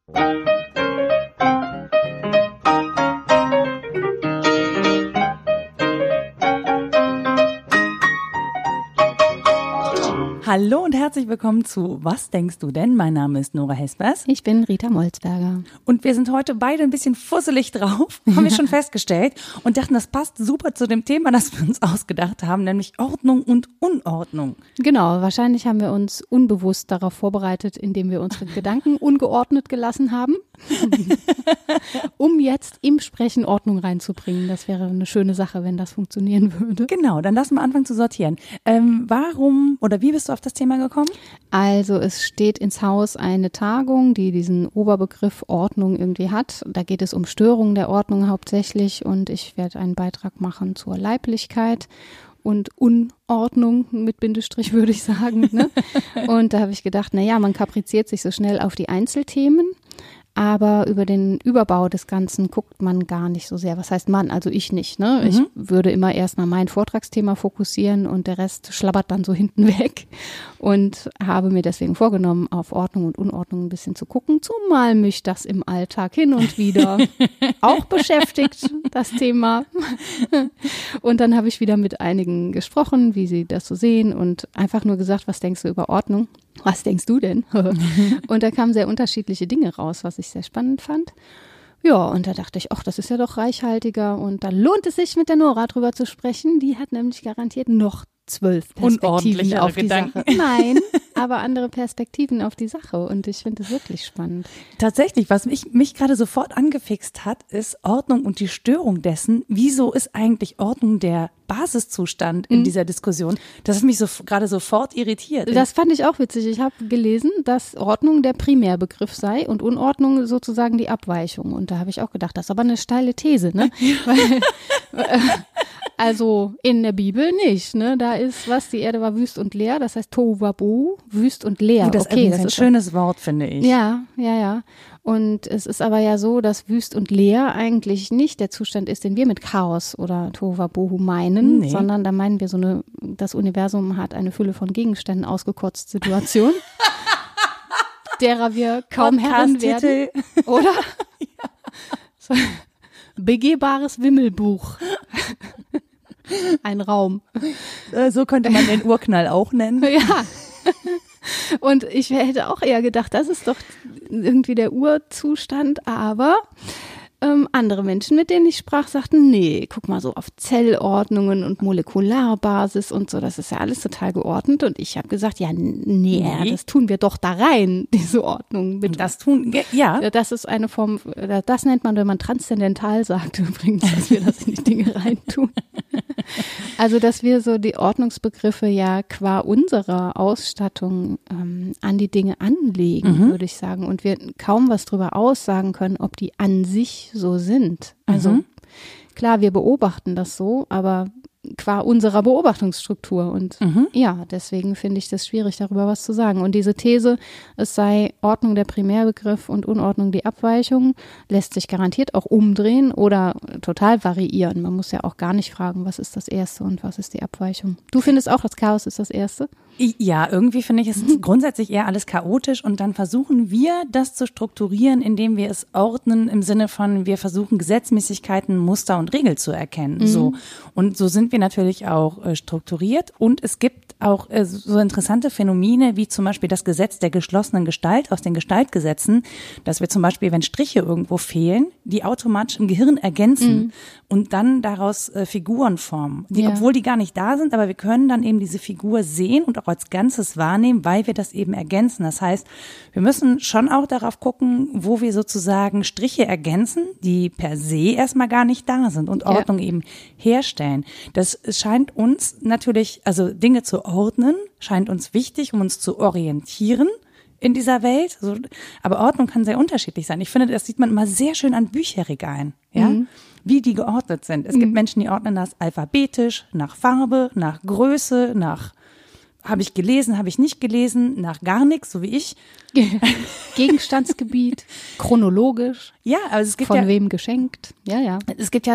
Hallo und herzlich willkommen zu Was denkst du denn? Mein Name ist Nora Hespers. Ich bin Rita Molzberger. Und wir sind heute beide ein bisschen fusselig drauf, haben wir schon festgestellt und dachten, das passt super zu dem Thema, das wir uns ausgedacht haben, nämlich Ordnung und Unordnung. Genau, wahrscheinlich haben wir uns unbewusst darauf vorbereitet, indem wir unsere Gedanken ungeordnet gelassen haben, um jetzt im Sprechen Ordnung reinzubringen. Das wäre eine schöne Sache, wenn das funktionieren würde. Genau, dann lassen wir anfangen zu sortieren. Warum oder wie bist du auf das Thema gekommen? Also es steht ins Haus eine Tagung, die diesen Oberbegriff Ordnung irgendwie hat. Da geht es um Störungen der Ordnung hauptsächlich und ich werde einen Beitrag machen zur Leiblichkeit und Unordnung mit Bindestrich, würde ich sagen. Ne? Und da habe ich gedacht, man kapriziert sich so schnell auf die Einzelthemen. Aber über den Überbau des Ganzen guckt man gar nicht so sehr. Was heißt man? Also ich nicht. Ne? Ich würde immer erstmal mein Vortragsthema fokussieren und der Rest schlabbert dann so hinten weg. Und habe mir deswegen vorgenommen, auf Ordnung und Unordnung ein bisschen zu gucken. Zumal mich das im Alltag hin und wieder auch beschäftigt, das Thema. Und dann habe ich wieder mit einigen gesprochen, wie sie das so sehen und einfach nur gesagt, was denkst du über Ordnung? Was denkst du denn? Und da kamen sehr unterschiedliche Dinge raus, was ich sehr spannend fand. Ja, und da dachte ich, das ist ja doch reichhaltiger und da lohnt es sich, mit der Nora drüber zu sprechen. Die hat nämlich garantiert noch 12 Perspektiven auf die Sache. Nein, aber andere Perspektiven auf die Sache und ich finde es wirklich spannend. Tatsächlich, was mich gerade sofort angefixt hat, ist Ordnung und die Störung dessen. Wieso ist eigentlich Ordnung der Basiszustand in dieser Diskussion? Das hat mich gerade sofort irritiert. Das fand ich auch witzig. Ich habe gelesen, dass Ordnung der Primärbegriff sei und Unordnung sozusagen die Abweichung. Und da habe ich auch gedacht, das ist aber eine steile These, ne? Weil, also in der Bibel nicht, ne? Da ist die Erde war wüst und leer, das heißt Tohu Wabohu, wüst und leer. Das ist ein schönes Wort, finde ich. Ja. Und es ist aber ja so, dass wüst und leer eigentlich nicht der Zustand ist, den wir mit Chaos oder Tohu Wabohu meinen, sondern da meinen wir das Universum hat eine Fülle von Gegenständen ausgekotzt Situation, derer wir kaum Herren werden, oder? Ja. So, begehbares Wimmelbuch. Ein Raum. So könnte man den Urknall auch nennen. Ja. Und ich hätte auch eher gedacht, das ist doch irgendwie der Urzustand, aber andere Menschen, mit denen ich sprach, sagten, nee, guck mal so auf Zellordnungen und Molekularbasis und so, das ist ja alles total geordnet und ich habe gesagt, das tun wir doch da rein, diese Ordnung. Das ist eine Form, das nennt man, wenn man transzendental sagt übrigens, dass wir das in die Dinge reintun. Also, dass wir so die Ordnungsbegriffe ja qua unserer Ausstattung an die Dinge anlegen, würde ich sagen. Und wir kaum was drüber aussagen können, ob die an sich so sind. Also klar, wir beobachten das so, aber qua unserer Beobachtungsstruktur. Und deswegen finde ich das schwierig, darüber was zu sagen. Und diese These, es sei Ordnung der Primärbegriff und Unordnung die Abweichung, lässt sich garantiert auch umdrehen oder total variieren. Man muss ja auch gar nicht fragen, was ist das Erste und was ist die Abweichung. Du findest auch, das Chaos ist das Erste? Ja, irgendwie finde ich es grundsätzlich eher alles chaotisch und dann versuchen wir, das zu strukturieren, indem wir es ordnen im Sinne von, wir versuchen Gesetzmäßigkeiten, Muster und Regeln zu erkennen. So. Und so sind wir natürlich auch strukturiert und es gibt auch so interessante Phänomene wie zum Beispiel das Gesetz der geschlossenen Gestalt aus den Gestaltgesetzen, dass wir zum Beispiel, wenn Striche irgendwo fehlen, die automatisch im Gehirn ergänzen und dann daraus Figuren formen, obwohl die gar nicht da sind, aber wir können dann eben diese Figur sehen und auch als Ganzes wahrnehmen, weil wir das eben ergänzen. Das heißt, wir müssen schon auch darauf gucken, wo wir sozusagen Striche ergänzen, die per se erstmal gar nicht da sind und Ordnung eben herstellen. Das scheint uns natürlich, also Dinge zu ordnen, scheint uns wichtig, um uns zu orientieren in dieser Welt. Aber Ordnung kann sehr unterschiedlich sein. Ich finde, das sieht man immer sehr schön an Bücherregalen, wie die geordnet sind. Es gibt Menschen, die ordnen das alphabetisch, nach Farbe, nach Größe, nach habe ich gelesen, habe ich nicht gelesen, nach gar nichts, so wie ich. Gegenstandsgebiet, chronologisch. Ja, also es gibt von wem geschenkt. Ja. Es gibt ja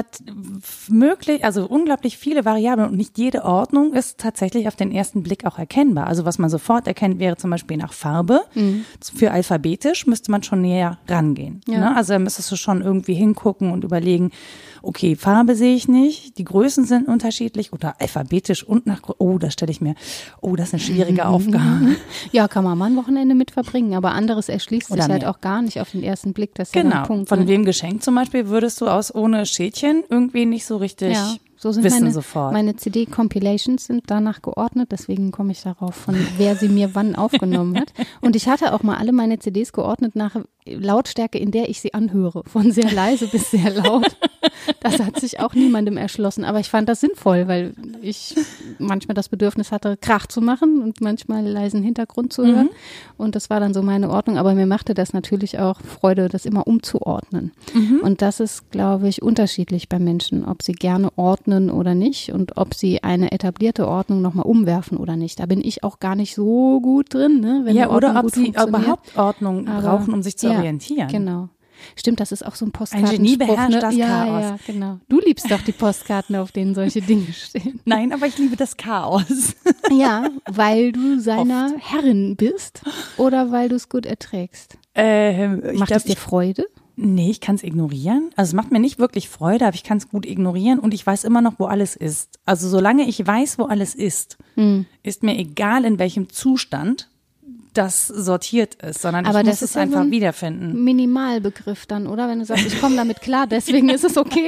also unglaublich viele Variablen und nicht jede Ordnung ist tatsächlich auf den ersten Blick auch erkennbar. Also was man sofort erkennt, wäre zum Beispiel nach Farbe. Für alphabetisch müsste man schon näher rangehen. Ja. Ne? Also da müsstest du schon irgendwie hingucken und überlegen, okay, Farbe sehe ich nicht, die Größen sind unterschiedlich oder alphabetisch und nach, das stelle ich mir, das ist eine schwierige Aufgabe. Ja, kann man mal ein Wochenende mit verbringen, aber anderes erschließt sich halt auch gar nicht auf den ersten Blick. Das ist ja ein Punkt. Von wem geschenkt zum Beispiel würdest du ohne Schädchen irgendwie nicht so richtig so sind wissen sofort. Meine CD-Compilations sind danach geordnet, deswegen komme ich darauf, von wer sie mir wann aufgenommen hat. Und ich hatte auch mal alle meine CDs geordnet nach Lautstärke, in der ich sie anhöre, von sehr leise bis sehr laut. Das hat sich auch niemandem erschlossen, aber ich fand das sinnvoll, weil ich manchmal das Bedürfnis hatte, Krach zu machen und manchmal leisen Hintergrund zu hören. Und das war dann so meine Ordnung, aber mir machte das natürlich auch Freude, das immer umzuordnen. Und das ist, glaube ich, unterschiedlich bei Menschen, ob sie gerne ordnen oder nicht und ob sie eine etablierte Ordnung nochmal umwerfen oder nicht. Da bin ich auch gar nicht so gut drin, ne? Wenn oder ob sie überhaupt Ordnung brauchen, um sich zu orientieren. Genau. Stimmt, das ist auch so ein Postkartenspruch. Ein Genie beherrscht das Chaos. Ja, genau. Du liebst doch die Postkarten, auf denen solche Dinge stehen. Nein, aber ich liebe das Chaos. Ja, weil du seiner Herrin bist oder weil du es gut erträgst. Macht es dir Freude? Nee, ich kann es ignorieren. Also es macht mir nicht wirklich Freude, aber ich kann es gut ignorieren und ich weiß immer noch, wo alles ist. Also solange ich weiß, wo alles ist, ist mir egal, in welchem Zustand das sortiert ist, sondern aber ich muss es einfach wiederfinden. Minimalbegriff dann, oder? Wenn du sagst, ich komme damit klar, deswegen ist es okay.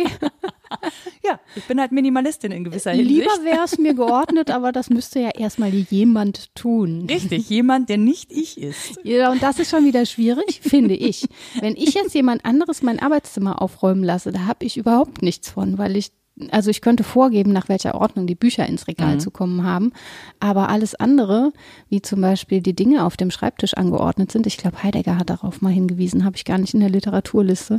Ja, ich bin halt Minimalistin in gewisser Hinsicht. Lieber wäre es mir geordnet, aber das müsste ja erstmal jemand tun. Richtig, jemand, der nicht ich ist. Ja, und das ist schon wieder schwierig, finde ich. Wenn ich jetzt jemand anderes mein Arbeitszimmer aufräumen lasse, da habe ich überhaupt nichts von, weil ich könnte vorgeben, nach welcher Ordnung die Bücher ins Regal zu kommen haben, aber alles andere, wie zum Beispiel die Dinge auf dem Schreibtisch angeordnet sind, ich glaube Heidegger hat darauf mal hingewiesen, habe ich gar nicht in der Literaturliste,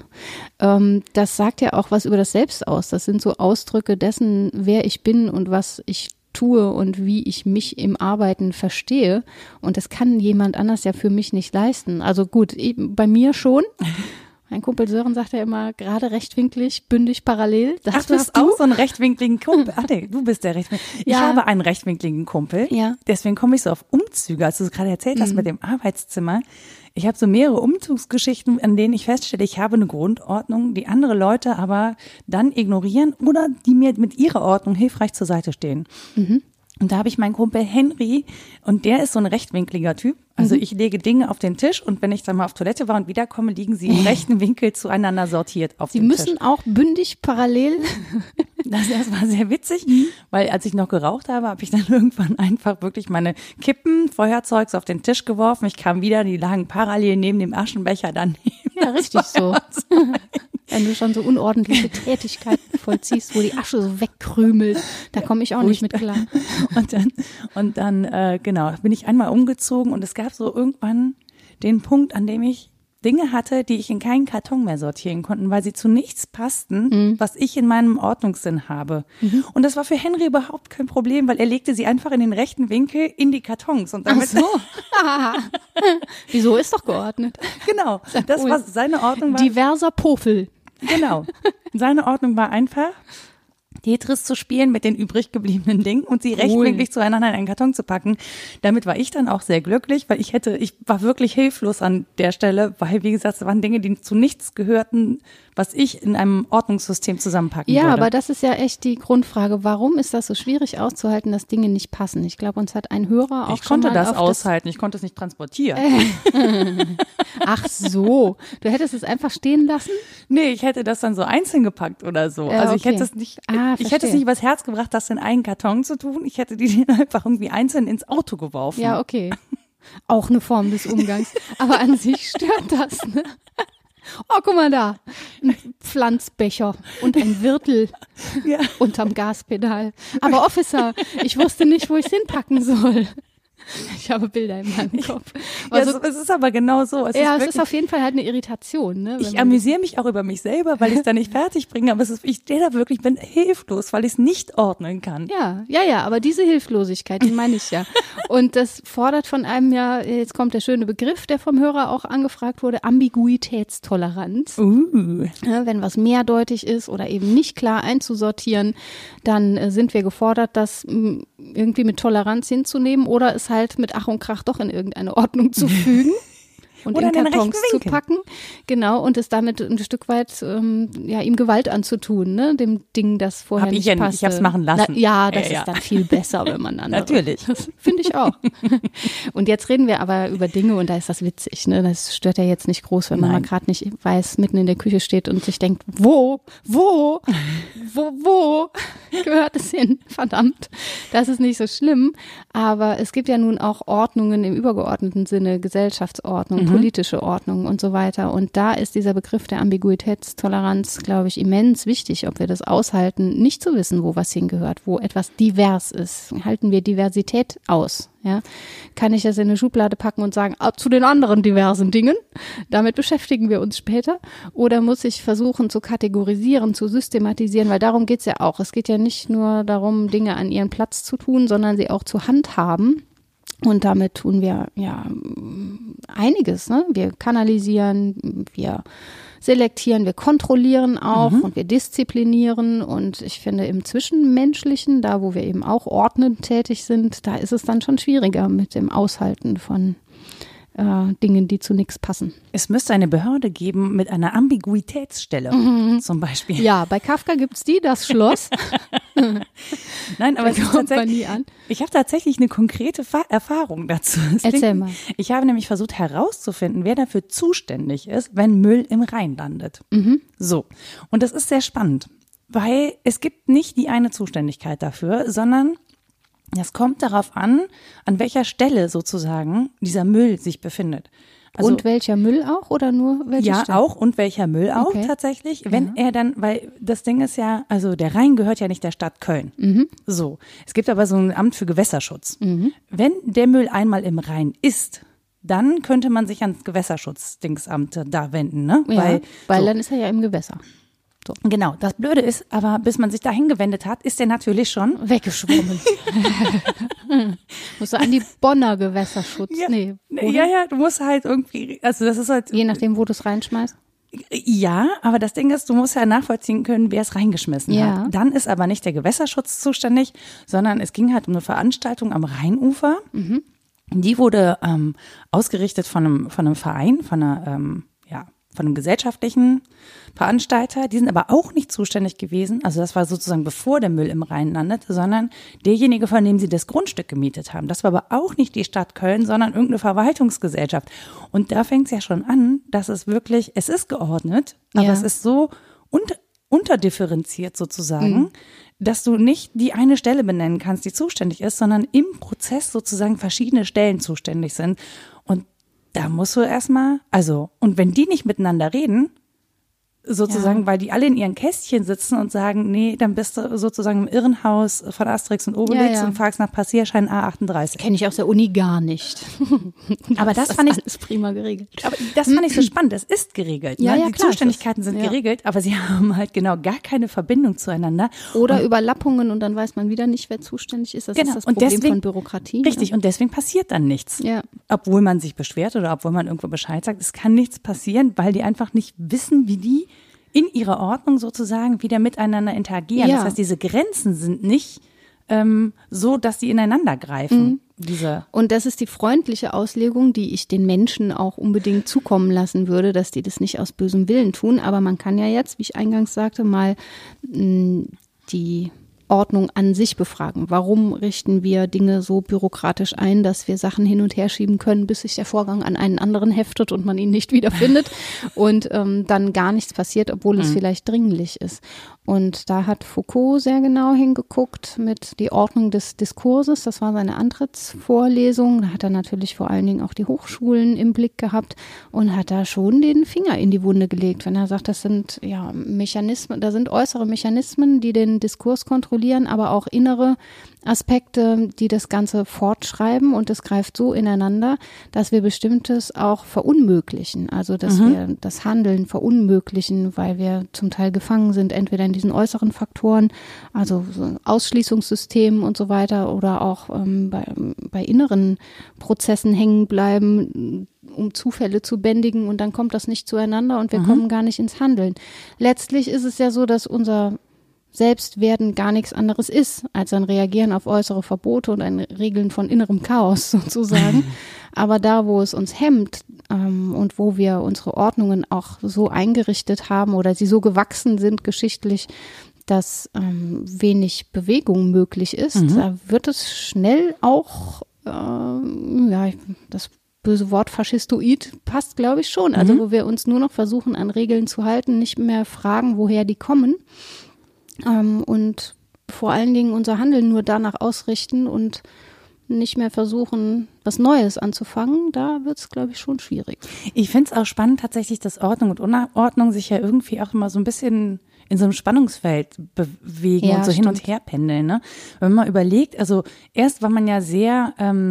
das sagt ja auch was über das Selbst aus, das sind so Ausdrücke dessen, wer ich bin und was ich tue und wie ich mich im Arbeiten verstehe und das kann jemand anders ja für mich nicht leisten, also gut, bei mir schon. Mein Kumpel Sören sagt ja immer, gerade rechtwinklig, bündig, parallel. Du hast auch so einen rechtwinkligen Kumpel. Ach nee, du bist der rechtwinklige. Ich habe einen rechtwinkligen Kumpel. Ja. Deswegen komme ich so auf Umzüge. Als du es gerade erzählt hast mit dem Arbeitszimmer. Ich habe so mehrere Umzugsgeschichten, an denen ich feststelle, ich habe eine Grundordnung, die andere Leute aber dann ignorieren oder die mir mit ihrer Ordnung hilfreich zur Seite stehen. Und da habe ich meinen Kumpel Henry und der ist so ein rechtwinkliger Typ. Also ich lege Dinge auf den Tisch und wenn ich dann mal auf Toilette war und wiederkomme, liegen sie im rechten Winkel zueinander sortiert auf dem Tisch. Sie müssen auch bündig parallel. Das war sehr witzig, weil als ich noch geraucht habe ich dann irgendwann einfach wirklich meine Kippen, Feuerzeugs auf den Tisch geworfen. Ich kam wieder, die lagen parallel neben dem Aschenbecher daneben. Ja, richtig so. Wenn du schon so unordentliche Tätigkeiten vollziehst, wo die Asche so wegkrümelt, da komme ich auch nicht mit klar. Und dann genau, bin ich einmal umgezogen und es gab so irgendwann den Punkt, an dem ich Dinge hatte, die ich in keinen Karton mehr sortieren konnte, weil sie zu nichts passten, was ich in meinem Ordnungssinn habe. Und das war für Henry überhaupt kein Problem, weil er legte sie einfach in den rechten Winkel in die Kartons. Und damit Wieso, ist doch geordnet. Genau, das war seine Ordnung. Diverser Pofel. Genau, seine Ordnung war einfach, Tetris zu spielen mit den übrig gebliebenen Dingen und sie rechtwinklig zueinander in einen Karton zu packen. Damit war ich dann auch sehr glücklich, weil ich war wirklich hilflos an der Stelle, weil, wie gesagt, es waren Dinge, die zu nichts gehörten, was ich in einem Ordnungssystem zusammenpacken würde. Ja, aber das ist ja echt die Grundfrage. Warum ist das so schwierig auszuhalten, dass Dinge nicht passen? Ich glaube, uns hat ein Hörer auch schon mal Ich konnte das aushalten, ich konnte es nicht transportieren. Ach so, du hättest es einfach stehen lassen? Nee, ich hätte das dann so einzeln gepackt oder so. Also ich hätte es nicht, ich hätte es nicht übers Herz gebracht, das in einen Karton zu tun. Ich hätte die einfach irgendwie einzeln ins Auto geworfen. Ja, okay. Auch eine Form des Umgangs. Aber an sich stört das, ne? Oh, guck mal da. Ein Pflanzbecher und ein Wirtel unterm Gaspedal. Aber Officer, ich wusste nicht, wo ich es hinpacken soll. Ich habe Bilder in meinem Kopf. Ja, es ist aber genau so. Es ist auf jeden Fall halt eine Irritation. Ne, ich amüsiere mich auch über mich selber, weil ich es da nicht fertig bringe, aber ich stehe da wirklich, bin hilflos, weil ich es nicht ordnen kann. Ja, aber diese Hilflosigkeit, die meine ich ja. Und das fordert von einem ja, jetzt kommt der schöne Begriff, der vom Hörer auch angefragt wurde, Ambiguitätstoleranz. Ja, wenn was mehrdeutig ist oder eben nicht klar einzusortieren, dann sind wir gefordert, das irgendwie mit Toleranz hinzunehmen oder es halt mit Ach und Krach doch in irgendeine Ordnung zu fügen. Und oder in Kartons zu packen, genau, und es damit ein Stück weit ihm Gewalt anzutun, ne, dem Ding, das vorher nicht passte. Ich hab's machen lassen. Das ist dann viel besser, wenn man andere. Natürlich. Das finde ich auch. Und jetzt reden wir aber über Dinge und da ist das witzig, ne, das stört ja jetzt nicht groß, wenn man mal gerade nicht weiß, mitten in der Küche steht und sich denkt, wo gehört es hin? Verdammt, das ist nicht so schlimm, aber es gibt ja nun auch Ordnungen im übergeordneten Sinne, Gesellschaftsordnung, politische Ordnung und so weiter. Und da ist dieser Begriff der Ambiguitätstoleranz, glaube ich, immens wichtig, ob wir das aushalten, nicht zu wissen, wo was hingehört, wo etwas divers ist. Halten wir Diversität aus? Ja? Kann ich das in eine Schublade packen und sagen, zu den anderen diversen Dingen, damit beschäftigen wir uns später? Oder muss ich versuchen zu kategorisieren, zu systematisieren, weil darum geht's ja auch. Es geht ja nicht nur darum, Dinge an ihren Platz zu tun, sondern sie auch zu handhaben. Und damit tun wir ja einiges, ne? Wir kanalisieren, wir selektieren, wir kontrollieren auch und wir disziplinieren. Und ich finde im Zwischenmenschlichen, da wo wir eben auch ordnend tätig sind, da ist es dann schon schwieriger mit dem Aushalten von Dingen, die zu nichts passen. Es müsste eine Behörde geben mit einer Ambiguitätsstelle zum Beispiel. Ja, bei Kafka gibt's das Schloss. Nein, aber kommt man nie an. Ich habe tatsächlich eine konkrete Erfahrung dazu. Erzähl mal. Ich habe nämlich versucht herauszufinden, wer dafür zuständig ist, wenn Müll im Rhein landet. So, und das ist sehr spannend, weil es gibt nicht die eine Zuständigkeit dafür, sondern es kommt darauf an welcher Stelle sozusagen dieser Müll sich befindet. Also, und welcher Müll auch oder nur welche Stelle? Ja, auch und welcher Müll auch tatsächlich. Wenn er dann, weil das Ding ist ja, also der Rhein gehört ja nicht der Stadt Köln. So, es gibt aber so ein Amt für Gewässerschutz. Wenn der Müll einmal im Rhein ist, dann könnte man sich ans Gewässerschutzdienstamt da wenden, ne? Ja, weil dann ist er ja im Gewässer. So. Genau, das Blöde ist, aber bis man sich da hingewendet hat, ist der natürlich schon weggeschwommen. Musst du an die Bonner Gewässerschutz? Ja, nee. Ja, du musst halt irgendwie, also das ist halt. Je nachdem, wo du es reinschmeißt? Ja, aber das Ding ist, du musst ja nachvollziehen können, wer es reingeschmissen hat. Dann ist aber nicht der Gewässerschutz zuständig, sondern es ging halt um eine Veranstaltung am Rheinufer. Die wurde ausgerichtet von einem Verein, von einem gesellschaftlichen Veranstalter. Die sind aber auch nicht zuständig gewesen. Also das war sozusagen bevor der Müll im Rhein landet, sondern derjenige, von dem sie das Grundstück gemietet haben. Das war aber auch nicht die Stadt Köln, sondern irgendeine Verwaltungsgesellschaft. Und da fängt es ja schon an, dass es wirklich, es ist geordnet, aber es ist so unterdifferenziert sozusagen, dass du nicht die eine Stelle benennen kannst, die zuständig ist, sondern im Prozess sozusagen verschiedene Stellen zuständig sind. Und da musst du erstmal, und wenn die nicht miteinander reden, sozusagen, weil die alle in ihren Kästchen sitzen und sagen, nee, dann bist du sozusagen im Irrenhaus von Asterix und Obelix und fragst nach Passierschein A38. Kenne ich aus der Uni gar nicht. Aber das fand ich alles prima geregelt. Aber das fand ich so spannend. Es ist geregelt. Ja, ne? ja, die klar, Zuständigkeiten sind geregelt, aber sie haben halt genau gar keine Verbindung zueinander. Oder Überlappungen und dann weiß man wieder nicht, wer zuständig ist. Das ist das Problem von Bürokratie. Richtig, und deswegen passiert dann nichts. Ja. Obwohl man sich beschwert oder obwohl man irgendwo Bescheid sagt, es kann nichts passieren, weil die einfach nicht wissen, wie die in ihrer Ordnung sozusagen wieder miteinander interagieren. Das heißt, diese Grenzen sind nicht so, dass sie ineinander greifen. Und das ist die freundliche Auslegung, die ich den Menschen auch unbedingt zukommen lassen würde, dass die das nicht aus bösem Willen tun. Aber man kann ja jetzt, wie ich eingangs sagte, mal die Ordnung an sich befragen. Warum richten wir Dinge so bürokratisch ein, dass wir Sachen hin und her schieben können, bis sich der Vorgang an einen anderen heftet und man ihn nicht wiederfindet und dann gar nichts passiert, obwohl es vielleicht dringlich ist. Und da hat Foucault sehr genau hingeguckt mit die Ordnung des Diskurses. Das war seine Antrittsvorlesung. Da hat er natürlich vor allen Dingen auch die Hochschulen im Blick gehabt und hat da schon den Finger in die Wunde gelegt, wenn er sagt, das sind Mechanismen, da sind äußere Mechanismen, die den Diskurs kontrollieren kontrollieren, aber auch innere Aspekte, die das Ganze fortschreiben, und es greift so ineinander, dass wir Bestimmtes auch verunmöglichen, also dass wir das Handeln verunmöglichen, weil wir zum Teil gefangen sind, entweder in diesen äußeren Faktoren, also so Ausschließungssystemen und so weiter, oder auch bei inneren Prozessen hängen bleiben, um Zufälle zu bändigen, und dann kommt das nicht zueinander und wir kommen gar nicht ins Handeln. Letztlich ist es ja so, dass unser Selbstwerden gar nichts anderes ist, als ein Reagieren auf äußere Verbote und ein Regeln von innerem Chaos sozusagen. Aber da, wo es uns hemmt und wo wir unsere Ordnungen auch so eingerichtet haben oder sie so gewachsen sind geschichtlich, dass wenig Bewegung möglich ist, da wird es schnell auch, das böse Wort faschistoid passt, glaube ich, schon. Also wo wir uns nur noch versuchen, an Regeln zu halten, nicht mehr fragen, woher die kommen. Und vor allen Dingen unser Handeln nur danach ausrichten und nicht mehr versuchen, was Neues anzufangen, da wird es, glaube ich, schon schwierig. Ich finde es auch spannend tatsächlich, dass Ordnung und Unordnung sich ja irgendwie auch immer so ein bisschen in so einem Spannungsfeld bewegen und so hin und her pendeln. Ne? Wenn man mal überlegt, also erst war man ja sehr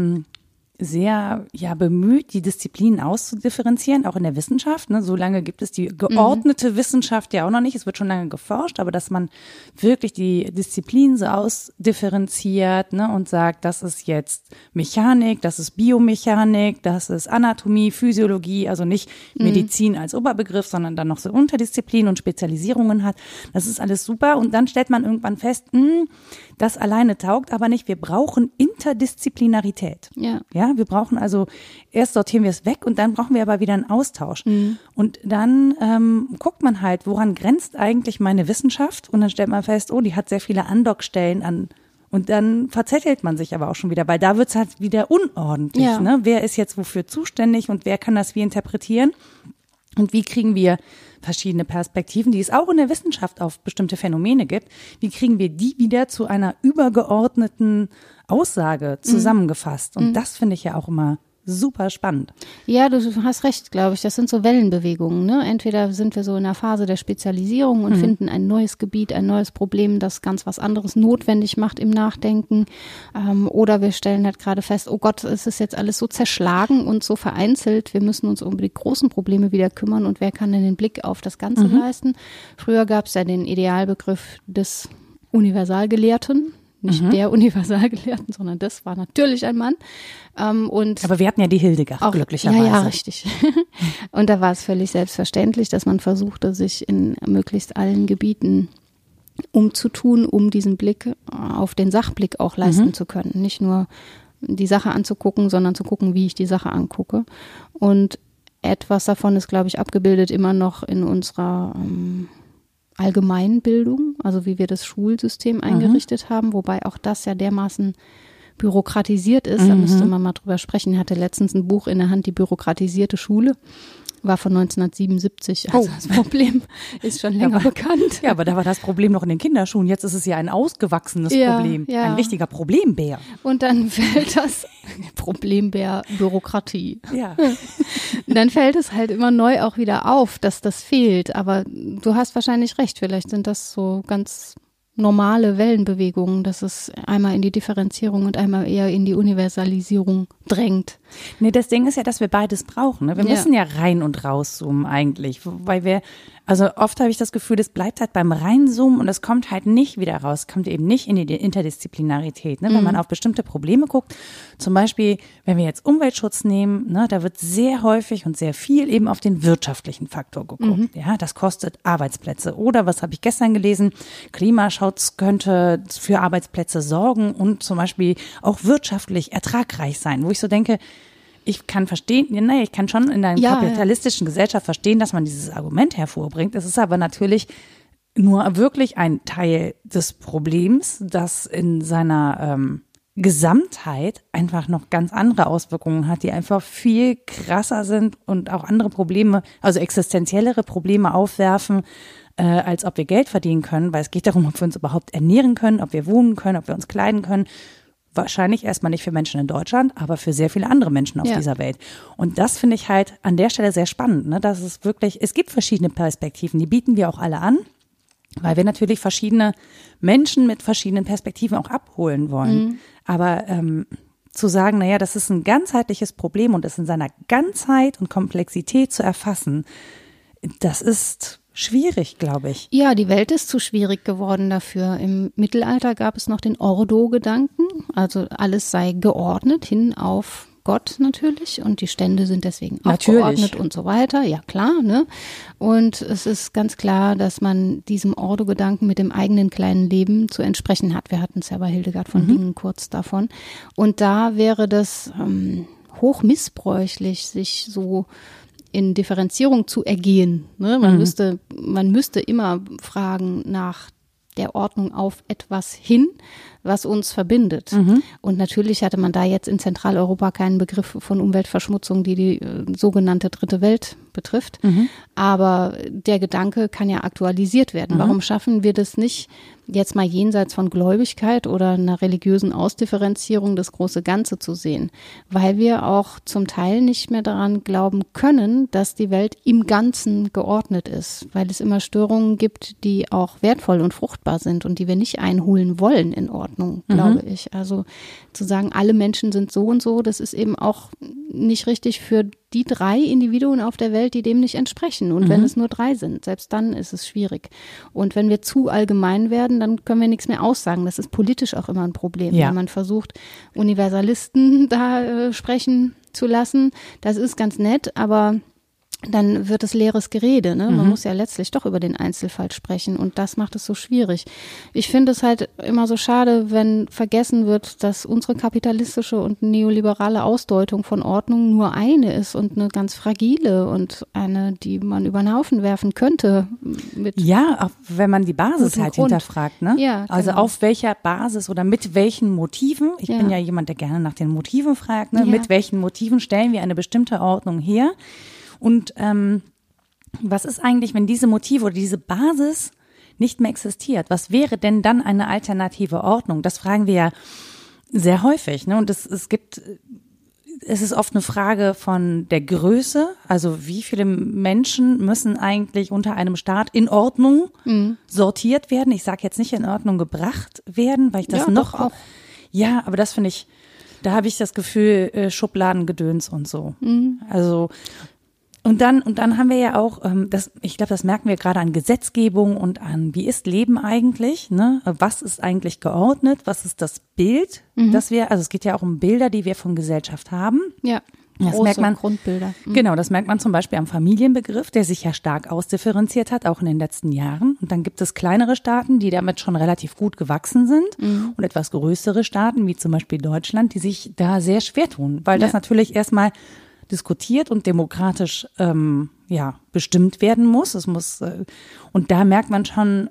bemüht, die Disziplinen auszudifferenzieren, auch in der Wissenschaft. Ne? So lange gibt es die geordnete Wissenschaft ja auch noch nicht. Es wird schon lange geforscht, aber dass man wirklich die Disziplinen so ausdifferenziert, ne, und sagt, das ist jetzt Mechanik, das ist Biomechanik, das ist Anatomie, Physiologie, also nicht Medizin als Oberbegriff, sondern dann noch so Unterdisziplinen und Spezialisierungen hat. Das ist alles super. Und dann stellt man irgendwann fest, das alleine taugt aber nicht. Wir brauchen Interdisziplinarität. Ja, wir brauchen also, erst sortieren wir es weg und dann brauchen wir aber wieder einen Austausch. Und dann guckt man halt, woran grenzt eigentlich meine Wissenschaft? Und dann stellt man fest, oh, die hat sehr viele Andockstellen an. Und dann verzettelt man sich aber auch schon wieder, weil da wird es halt wieder unordentlich. Ja. Ne? Wer ist jetzt wofür zuständig und wer kann das wie interpretieren? Und wie kriegen wir verschiedene Perspektiven, die es auch in der Wissenschaft auf bestimmte Phänomene gibt, wie kriegen wir die wieder zu einer übergeordneten Aussage zusammengefasst? Und das finde ich ja auch immer super spannend. Ja, du hast recht, glaube ich. Das sind so Wellenbewegungen. Ne? Entweder sind wir so in der Phase der Spezialisierung und finden ein neues Gebiet, ein neues Problem, das ganz was anderes notwendig macht im Nachdenken. Oder wir stellen halt gerade fest, oh Gott, es ist jetzt alles so zerschlagen und so vereinzelt. Wir müssen uns um die großen Probleme wieder kümmern, und wer kann denn den Blick auf das Ganze leisten? Früher gab es ja den Idealbegriff des Universalgelehrten. Nicht der Universalgelehrten, sondern das war natürlich ein Mann. Aber wir hatten ja die Hildegard, glücklicherweise. Ja, richtig. Und da war es völlig selbstverständlich, dass man versuchte, sich in möglichst allen Gebieten umzutun, um diesen Blick auf den Sachblick auch leisten zu können. Nicht nur die Sache anzugucken, sondern zu gucken, wie ich die Sache angucke. Und etwas davon ist, glaube ich, abgebildet immer noch in unserer Allgemeinbildung, also wie wir das Schulsystem eingerichtet haben, wobei auch das ja dermaßen bürokratisiert ist. Da müsste man mal drüber sprechen. Ich hatte letztens ein Buch in der Hand, die bürokratisierte Schule. War von 1977. Also das Problem ist schon länger bekannt. Ja, aber da war das Problem noch in den Kinderschuhen. Jetzt ist es ja ein ausgewachsenes Problem. Ja. Ein richtiger Problembär. Und dann fällt das Problembär Bürokratie. Ja. Dann fällt es halt immer neu auch wieder auf, dass das fehlt. Aber du hast wahrscheinlich recht. Vielleicht sind das so ganz normale Wellenbewegungen, dass es einmal in die Differenzierung und einmal eher in die Universalisierung drängt. Nee, das Ding ist ja, dass wir beides brauchen. Ne? Wir müssen ja rein und rauszoomen eigentlich, weil also oft habe ich das Gefühl, das bleibt halt beim Reinzoomen und es kommt halt nicht wieder raus, kommt eben nicht in die Interdisziplinarität. Ne? Wenn man auf bestimmte Probleme guckt, zum Beispiel, wenn wir jetzt Umweltschutz nehmen, ne, da wird sehr häufig und sehr viel eben auf den wirtschaftlichen Faktor geguckt. Ja, das kostet Arbeitsplätze. Oder, was habe ich gestern gelesen, Klimaschutz könnte für Arbeitsplätze sorgen und zum Beispiel auch wirtschaftlich ertragreich sein, wo ich so denke, ich kann verstehen, ich kann schon in einer kapitalistischen Gesellschaft verstehen, dass man dieses Argument hervorbringt. Es ist aber natürlich nur wirklich ein Teil des Problems, das in seiner Gesamtheit einfach noch ganz andere Auswirkungen hat, die einfach viel krasser sind und auch andere Probleme, also existenziellere Probleme aufwerfen, als ob wir Geld verdienen können, weil es geht darum, ob wir uns überhaupt ernähren können, ob wir wohnen können, ob wir uns kleiden können. Wahrscheinlich erstmal nicht für Menschen in Deutschland, aber für sehr viele andere Menschen auf dieser Welt. Und das finde ich halt an der Stelle sehr spannend, ne? Dass es wirklich, es gibt verschiedene Perspektiven, die bieten wir auch alle an. weil wir natürlich verschiedene Menschen mit verschiedenen Perspektiven auch abholen wollen. Aber zu sagen, naja, das ist ein ganzheitliches Problem und es in seiner Ganzheit und Komplexität zu erfassen, das ist schwierig, glaube ich. Ja, die Welt ist zu schwierig geworden dafür. Im Mittelalter gab es noch den Ordo-Gedanken, also alles sei geordnet hin auf Gott natürlich und die Stände sind deswegen auch geordnet und so weiter. Ja, klar, ne? Und es ist ganz klar, dass man diesem Ordo-Gedanken mit dem eigenen kleinen Leben zu entsprechen hat. Wir hatten es ja bei Hildegard von Bingen kurz davon. Und da wäre das hoch missbräuchlich, sich so in Differenzierung zu ergehen. Ne? Man müsste immer fragen nach der Ordnung auf etwas hin, was uns verbindet. Und natürlich hatte man da jetzt in Zentraleuropa keinen Begriff von Umweltverschmutzung, die sogenannte Dritte Welt betrifft. Aber der Gedanke kann ja aktualisiert werden. Warum schaffen wir das nicht, jetzt mal jenseits von Gläubigkeit oder einer religiösen Ausdifferenzierung das große Ganze zu sehen? Weil wir auch zum Teil nicht mehr daran glauben können, dass die Welt im Ganzen geordnet ist. Weil es immer Störungen gibt, die auch wertvoll und fruchtbar sind und die wir nicht einholen wollen in Ordnung, glaube ich. Also zu sagen, alle Menschen sind so und so, das ist eben auch nicht richtig für die 3 Individuen auf der Welt, die dem nicht entsprechen. Und wenn es nur 3 sind, selbst dann ist es schwierig. Und wenn wir zu allgemein werden, dann können wir nichts mehr aussagen. Das ist politisch auch immer ein Problem. Ja. Wenn man versucht, Universalisten da sprechen zu lassen, das ist ganz nett, aber dann wird es leeres Gerede. Ne? Man muss ja letztlich doch über den Einzelfall sprechen und das macht es so schwierig. Ich finde es halt immer so schade, wenn vergessen wird, dass unsere kapitalistische und neoliberale Ausdeutung von Ordnung nur eine ist und eine ganz fragile und eine, die man über den Haufen werfen könnte. Ja, auch wenn man die Basis halt hinterfragt. Ne? Ja, also genau. Auf welcher Basis oder mit welchen Motiven, ich bin ja jemand, der gerne nach den Motiven fragt, ne? Mit welchen Motiven stellen wir eine bestimmte Ordnung her? Und was ist eigentlich, wenn diese Motive oder diese Basis nicht mehr existiert? Was wäre denn dann eine alternative Ordnung? Das fragen wir ja sehr häufig. Ne? Und es ist oft eine Frage von der Größe. Also wie viele Menschen müssen eigentlich unter einem Staat in Ordnung sortiert werden? Ich sage jetzt nicht in Ordnung gebracht werden, weil ich das auch. Ja, aber das finde ich, da habe ich das Gefühl, Schubladengedöns und so. Also Und dann haben wir ja auch, ich glaube, das merken wir gerade an Gesetzgebung und an, wie ist Leben eigentlich, ne? Was ist eigentlich geordnet? Was ist das Bild, das wir, also es geht ja auch um Bilder, die wir von Gesellschaft haben. Ja, das große merkt man, Grundbilder. Genau, das merkt man zum Beispiel am Familienbegriff, der sich ja stark ausdifferenziert hat, auch in den letzten Jahren. Und dann gibt es kleinere Staaten, die damit schon relativ gut gewachsen sind und etwas größere Staaten, wie zum Beispiel Deutschland, die sich da sehr schwer tun, weil das natürlich erstmal diskutiert und demokratisch bestimmt werden muss. Es muss und da merkt man schon,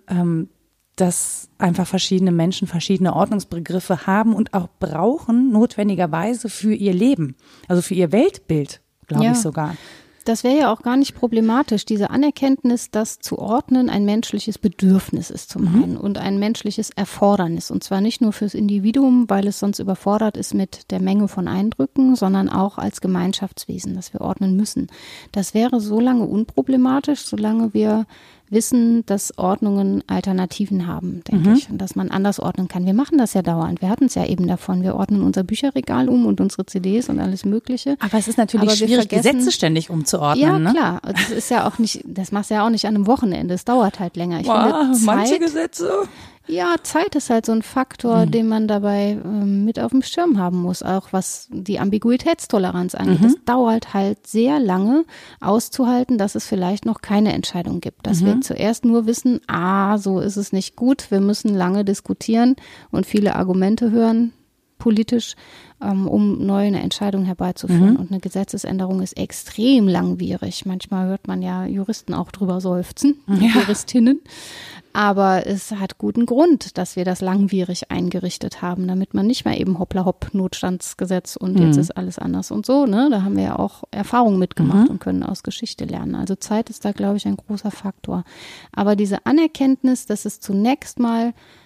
dass einfach verschiedene Menschen verschiedene Ordnungsbegriffe haben und auch brauchen notwendigerweise für ihr Leben, also für ihr Weltbild, glaube ich sogar. Das wäre ja auch gar nicht problematisch, diese Anerkenntnis, dass zu ordnen ein menschliches Bedürfnis ist zum einen und ein menschliches Erfordernis. Und zwar nicht nur fürs Individuum, weil es sonst überfordert ist mit der Menge von Eindrücken, sondern auch als Gemeinschaftswesen, dass wir ordnen müssen. Das wäre so lange unproblematisch, solange wir wissen, dass Ordnungen Alternativen haben, denke ich, und dass man anders ordnen kann. Wir machen das ja dauernd. Wir hatten es ja eben davon. Wir ordnen unser Bücherregal um und unsere CDs und alles Mögliche. Aber es ist natürlich schwierig, Gesetze ständig umzuordnen. Ja, ne? Klar. Das ist ja auch nicht, das machst du ja auch nicht an einem Wochenende. Es dauert halt länger. Ich finde, manche Gesetze. Ja, Zeit ist halt so ein Faktor, den man dabei mit auf dem Schirm haben muss, auch was die Ambiguitätstoleranz angeht. Es dauert halt sehr lange auszuhalten, dass es vielleicht noch keine Entscheidung gibt. Dass wir zuerst nur wissen, so ist es nicht gut, wir müssen lange diskutieren und viele Argumente hören, politisch, um neu eine Entscheidung herbeizuführen. Und eine Gesetzesänderung ist extrem langwierig. Manchmal hört man ja Juristen auch drüber seufzen, Juristinnen. Aber es hat guten Grund, dass wir das langwierig eingerichtet haben, damit man nicht mehr eben hoppla hopp Notstandsgesetz und jetzt ist alles anders und so. Ne? Da haben wir ja auch Erfahrungen mitgemacht und können aus Geschichte lernen. Also Zeit ist da, glaube ich, ein großer Faktor. Aber diese Anerkenntnis, dass es zunächst mal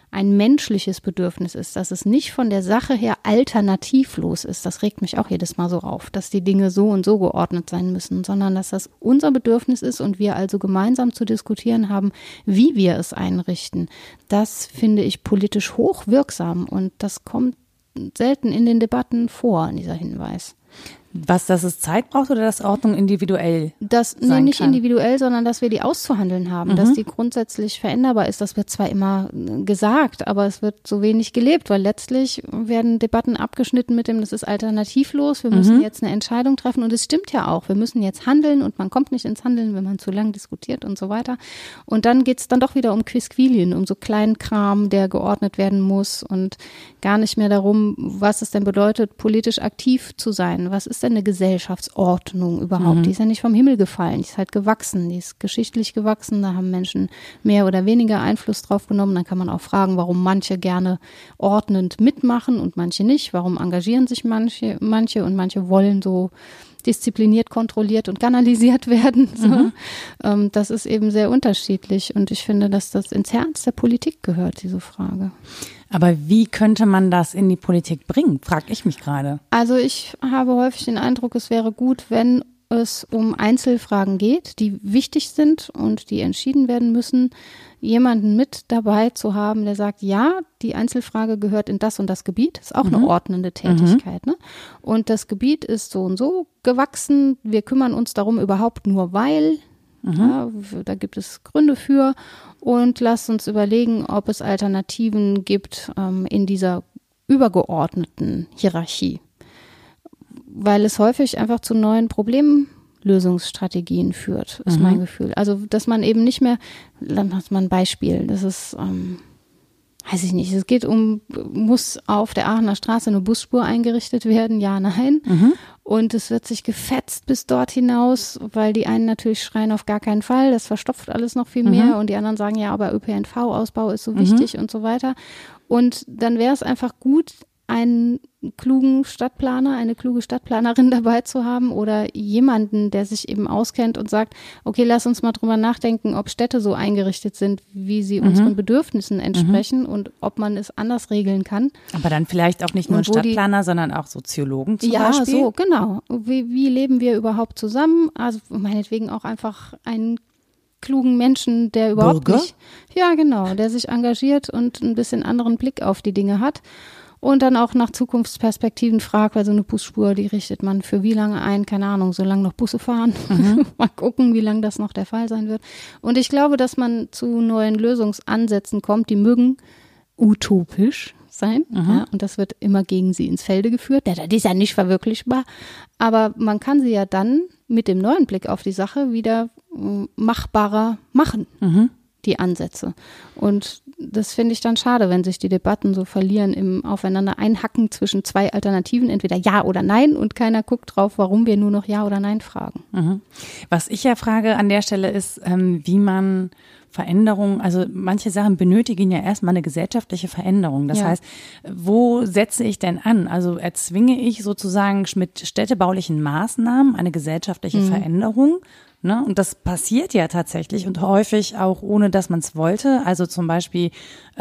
ein menschliches Bedürfnis ist, dass es nicht von der Sache her alternativlos ist. Das regt mich auch jedes Mal so auf, dass die Dinge so und so geordnet sein müssen, sondern dass das unser Bedürfnis ist und wir also gemeinsam zu diskutieren haben, wie wir es einrichten. Das finde ich politisch hochwirksam und das kommt selten in den Debatten vor, dieser Hinweis. Dass es Zeit braucht oder dass Ordnung individuell sein nicht kann? Individuell, sondern dass wir die auszuhandeln haben, dass die grundsätzlich veränderbar ist. Das wird zwar immer gesagt, aber es wird so wenig gelebt, weil letztlich werden Debatten abgeschnitten mit dem, das ist alternativlos, wir müssen jetzt eine Entscheidung treffen und es stimmt ja auch, wir müssen jetzt handeln und man kommt nicht ins Handeln, wenn man zu lang diskutiert und so weiter. Und dann geht es dann doch wieder um Quisquilien, um so Kleinkram, der geordnet werden muss und gar nicht mehr darum, was es denn bedeutet, politisch aktiv zu sein. Was ist denn eine Gesellschaftsordnung überhaupt? Die ist ja nicht vom Himmel gefallen, die ist halt gewachsen, die ist geschichtlich gewachsen, da haben Menschen mehr oder weniger Einfluss drauf genommen. Dann kann man auch fragen, warum manche gerne ordnend mitmachen und manche nicht, warum engagieren sich manche und manche wollen so diszipliniert, kontrolliert und kanalisiert werden. So. Das ist eben sehr unterschiedlich und ich finde, dass das ins Herz der Politik gehört, diese Frage. Aber wie könnte man das in die Politik bringen, frage ich mich gerade. Also ich habe häufig den Eindruck, es wäre gut, wenn es um Einzelfragen geht, die wichtig sind und die entschieden werden müssen, jemanden mit dabei zu haben, der sagt, ja, die Einzelfrage gehört in das und das Gebiet, ist auch eine ordnende Tätigkeit. Ne? Und das Gebiet ist so und so gewachsen, wir kümmern uns darum überhaupt nur, weil, ja, da gibt es Gründe für und lasst uns überlegen, ob es Alternativen gibt in dieser übergeordneten Hierarchie. Weil es häufig einfach zu neuen Problemlösungsstrategien führt, ist mein Gefühl. Also, dass man eben nicht mehr, dann hat man ein Beispiel, das ist, weiß ich nicht, es geht muss auf der Aachener Straße eine Busspur eingerichtet werden, ja, nein. Und es wird sich gefetzt bis dort hinaus, weil die einen natürlich schreien, auf gar keinen Fall, das verstopft alles noch viel mehr und die anderen sagen, ja, aber ÖPNV-Ausbau ist so wichtig und so weiter. Und dann wäre es einfach gut, einen klugen Stadtplaner, eine kluge Stadtplanerin dabei zu haben oder jemanden, der sich eben auskennt und sagt, okay, lass uns mal drüber nachdenken, ob Städte so eingerichtet sind, wie sie unseren Bedürfnissen entsprechen und ob man es anders regeln kann. Aber dann vielleicht auch nicht nur ein Stadtplaner, sondern auch Soziologen zum Beispiel? Ja, so, genau. Wie leben wir überhaupt zusammen? Also meinetwegen auch einfach einen klugen Menschen, der überhaupt nicht, ja genau, der sich engagiert und ein bisschen anderen Blick auf die Dinge hat. Und dann auch nach Zukunftsperspektiven fragt, weil so eine Busspur, die richtet man für wie lange ein? Keine Ahnung, solange noch Busse fahren. Mal gucken, wie lange das noch der Fall sein wird. Und ich glaube, dass man zu neuen Lösungsansätzen kommt, die mögen utopisch sein. Ja, und das wird immer gegen sie ins Felde geführt. Das ist ja nicht verwirklichbar. Aber man kann sie ja dann mit dem neuen Blick auf die Sache wieder machbarer machen. Die Ansätze. Und das finde ich dann schade, wenn sich die Debatten so verlieren im Aufeinander einhacken zwischen zwei Alternativen, entweder Ja oder Nein und keiner guckt drauf, warum wir nur noch Ja oder Nein fragen. Was ich ja frage an der Stelle ist, wie man Veränderungen, also manche Sachen benötigen ja erstmal eine gesellschaftliche Veränderung. Das heißt, wo setze ich denn an? Also erzwinge ich sozusagen mit städtebaulichen Maßnahmen eine gesellschaftliche Veränderung? Ne? Und das passiert ja tatsächlich und häufig auch ohne, dass man es wollte. Also zum Beispiel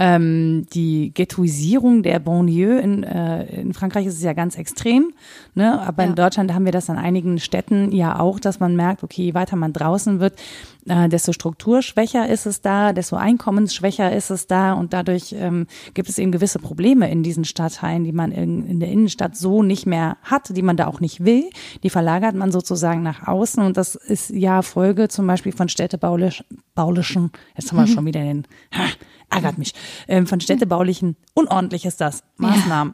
die Ghettoisierung der Banlieue in Frankreich ist es ja ganz extrem, ne? Aber in Deutschland haben wir das an einigen Städten ja auch, dass man merkt, okay, je weiter man draußen wird, desto strukturschwächer ist es da, desto einkommensschwächer ist es da und dadurch gibt es eben gewisse Probleme in diesen Stadtteilen, die man in der Innenstadt so nicht mehr hat, die man da auch nicht will. Die verlagert man sozusagen nach außen und das ist ja Folge zum Beispiel von städtebaulichen, jetzt haben wir schon wieder ärgert mich, von städtebaulichen, unordentlich ist das, Maßnahmen.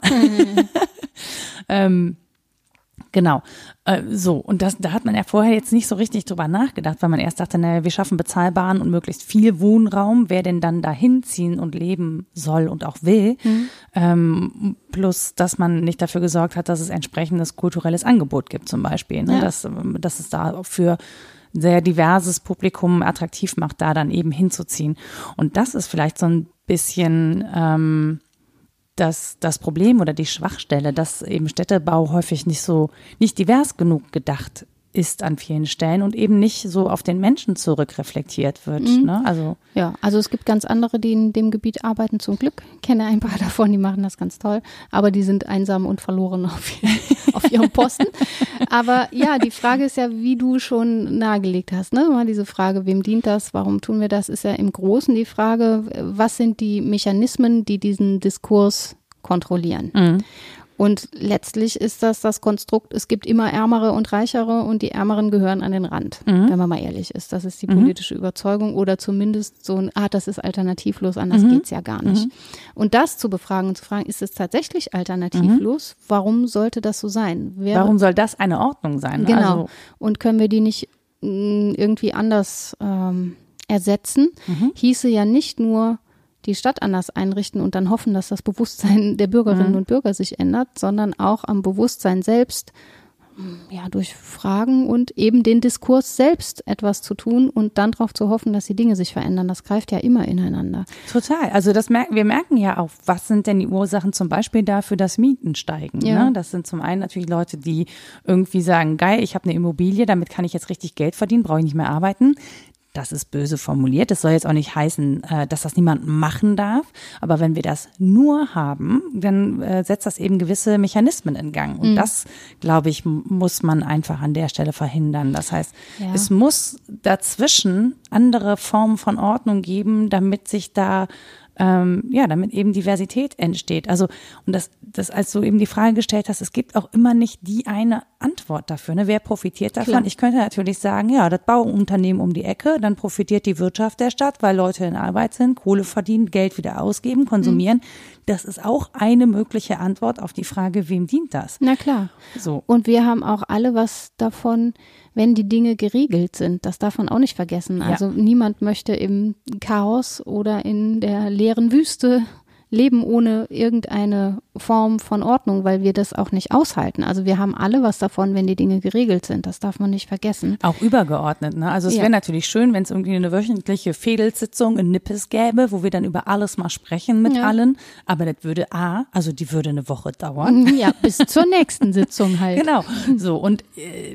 Genau, so und da hat man ja vorher jetzt nicht so richtig drüber nachgedacht, weil man erst dachte, naja, wir schaffen bezahlbaren und möglichst viel Wohnraum, wer denn dann dahin ziehen und leben soll und auch will, plus, dass man nicht dafür gesorgt hat, dass es entsprechendes kulturelles Angebot gibt zum Beispiel, ne? Dass es da für sehr diverses Publikum attraktiv macht, da dann eben hinzuziehen. Und das ist vielleicht so ein bisschen das Problem oder die Schwachstelle, dass eben Städtebau häufig nicht divers genug gedacht ist an vielen Stellen und eben nicht so auf den Menschen zurückreflektiert wird. Ne? Also ja, also es gibt ganz andere, die in dem Gebiet arbeiten, zum Glück. Ich kenne ein paar davon, die machen das ganz toll, aber die sind einsam und verloren auf ihrem Posten. Aber ja, die Frage ist ja, wie du schon nahegelegt hast, ne? Mal diese Frage, wem dient das, warum tun wir das, ist ja im Großen die Frage, was sind die Mechanismen, die diesen Diskurs kontrollieren? Und letztlich ist das Konstrukt, es gibt immer Ärmere und Reichere und die Ärmeren gehören an den Rand, wenn man mal ehrlich ist. Das ist die politische Überzeugung oder zumindest so das ist alternativlos, anders geht's ja gar nicht. Und das zu befragen und zu fragen, ist es tatsächlich alternativlos? Warum sollte das so sein? Warum soll das eine Ordnung sein? Genau. Also, und können wir die nicht irgendwie anders ersetzen? Hieße ja nicht nur die Stadt anders einrichten und dann hoffen, dass das Bewusstsein der Bürgerinnen und Bürger sich ändert, sondern auch am Bewusstsein selbst, ja, durch Fragen und eben den Diskurs selbst etwas zu tun und dann darauf zu hoffen, dass die Dinge sich verändern. Das greift ja immer ineinander. Total. Also wir merken ja auch, was sind denn die Ursachen zum Beispiel dafür, dass Mieten steigen. Ja. Ne? Das sind zum einen natürlich Leute, die irgendwie sagen, geil, ich habe eine Immobilie, damit kann ich jetzt richtig Geld verdienen, brauche ich nicht mehr arbeiten. Das ist böse formuliert. Das soll jetzt auch nicht heißen, dass das niemand machen darf. Aber wenn wir das nur haben, dann setzt das eben gewisse Mechanismen in Gang. Und das, glaube ich, muss man einfach an der Stelle verhindern. Das heißt, es muss dazwischen andere Formen von Ordnung geben, damit sich da damit eben Diversität entsteht. Also, und das als du eben die Frage gestellt hast, es gibt auch immer nicht die eine Antwort dafür. Ne? Wer profitiert davon? Klar. Ich könnte natürlich sagen, ja, das Bauunternehmen um die Ecke, dann profitiert die Wirtschaft der Stadt, weil Leute in Arbeit sind, Kohle verdienen, Geld wieder ausgeben, konsumieren. Das ist auch eine mögliche Antwort auf die Frage, wem dient das? Na klar. So. Und wir haben auch alle was davon, wenn die Dinge geregelt sind. Das darf man auch nicht vergessen. Also niemand möchte im Chaos oder in der leeren Wüste leben ohne irgendeine Form von Ordnung, weil wir das auch nicht aushalten. Also wir haben alle was davon, wenn die Dinge geregelt sind. Das darf man nicht vergessen. Auch übergeordnet, ne? Also es wäre natürlich schön, wenn es irgendwie eine wöchentliche Fädelsitzung in Nippes gäbe, wo wir dann über alles mal sprechen mit allen. Aber das würde die würde eine Woche dauern. Ja, bis zur nächsten Sitzung halt. Genau. So, und